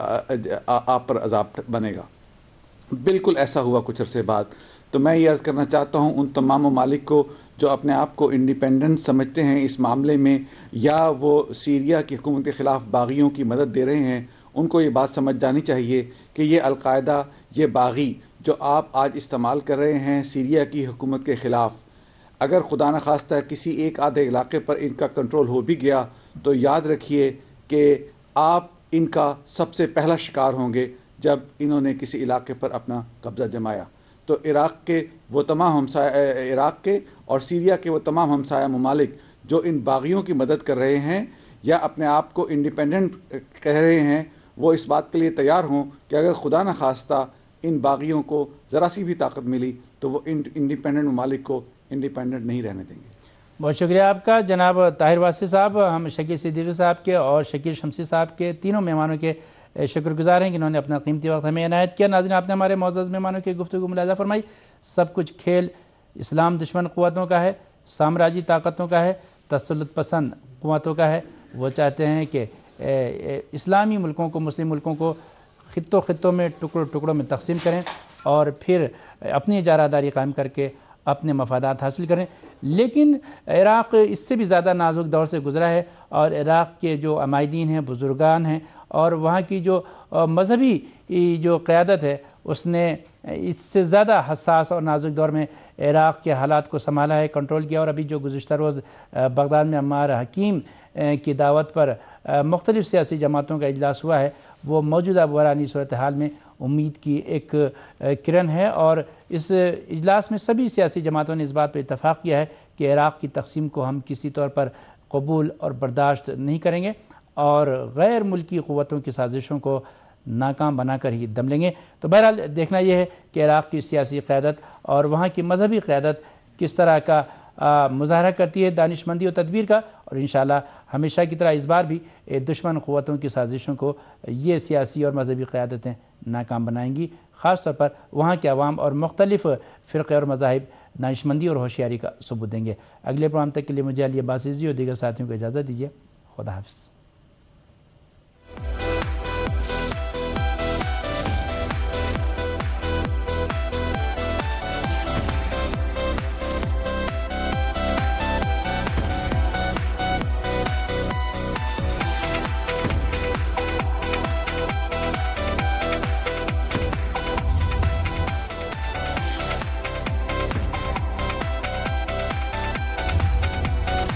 آپ پر عذاب بنے گا۔ بالکل ایسا ہوا کچھ عرصے بعد۔ تو میں یہ عرض کرنا چاہتا ہوں ان تمام ممالک کو جو اپنے آپ کو انڈیپینڈنٹ سمجھتے ہیں اس معاملے میں، یا وہ سیریا کی حکومت کے خلاف باغیوں کی مدد دے رہے ہیں، ان کو یہ بات سمجھ جانی چاہیے کہ یہ القاعدہ، یہ باغی جو آپ آج استعمال کر رہے ہیں سیریا کی حکومت کے خلاف، اگر خدا نخواستہ کسی ایک آدھے علاقے پر ان کا کنٹرول ہو بھی گیا تو یاد رکھیے کہ آپ ان کا سب سے پہلا شکار ہوں گے جب انہوں نے کسی علاقے پر اپنا قبضہ جمایا۔ تو عراق کے وہ تمام ہمسایہ عراق کے اور سیریا کے وہ تمام ہمسایہ ممالک جو ان باغیوں کی مدد کر رہے ہیں یا اپنے آپ کو انڈیپینڈنٹ کہہ رہے ہیں، وہ اس بات کے لیے تیار ہوں کہ اگر خدا نخواستہ ان باغیوں کو ذرا سی بھی طاقت ملی تو وہ انڈیپینڈنٹ ممالک کو انڈیپینڈنٹ نہیں رہنے دیں گے۔ بہت شکریہ آپ کا جناب طاہر واسی صاحب۔ ہم شکیل صدیقی صاحب کے اور شکیل شمسی صاحب کے تینوں مہمانوں کے شکر گزار ہیں کہ انہوں نے اپنا قیمتی وقت ہمیں عنایت کیا۔ ناظرین، آپ نے ہمارے معزز مہمانوں کی گفتگو ملاحظہ فرمائی۔ سب کچھ کھیل اسلام دشمن قوتوں کا ہے، سامراجی طاقتوں کا ہے، تسلط پسند قوتوں کا ہے۔ وہ چاہتے ہیں کہ اسلامی ملکوں کو، مسلم ملکوں کو خطوں خطوں میں ٹکڑوں ٹکڑوں میں تقسیم کریں اور پھر اپنی اجارہ داری قائم کر کے اپنے مفادات حاصل کریں۔ لیکن عراق اس سے بھی زیادہ نازک دور سے گزرا ہے اور عراق کے جو عمائدین ہیں، بزرگان ہیں اور وہاں کی جو مذہبی جو قیادت ہے اس نے اس سے زیادہ حساس اور نازک دور میں عراق کے حالات کو سنبھالا ہے، کنٹرول کیا۔ اور ابھی جو گزشتہ روز بغداد میں عمار حکیم کی دعوت پر مختلف سیاسی جماعتوں کا اجلاس ہوا ہے، وہ موجودہ بحرانی صورتحال میں امید کی ایک کرن ہے۔ اور اس اجلاس میں سبھی سیاسی جماعتوں نے اس بات پر اتفاق کیا ہے کہ عراق کی تقسیم کو ہم کسی طور پر قبول اور برداشت نہیں کریں گے۔ اور غیر ملکی قوتوں کی سازشوں کو ناکام بنا کر ہی دم لیں گے۔ تو بہرحال دیکھنا یہ ہے کہ عراق کی سیاسی قیادت اور وہاں کی مذہبی قیادت کس طرح کا مظاہرہ کرتی ہے دانش مندی اور تدبیر کا، اور انشاءاللہ ہمیشہ کی طرح اس بار بھی دشمن قوتوں کی سازشوں کو یہ سیاسی اور مذہبی قیادتیں ناکام بنائیں گی، خاص طور پر وہاں کے عوام اور مختلف فرقے اور مذاہب دانش مندی اور ہوشیاری کا ثبوت دیں گے۔ اگلے پروگرام تک کے لیے مجھے علی عباسی جی اور دیگر ساتھیوں کو اجازت دیجیے۔ خدا حافظ۔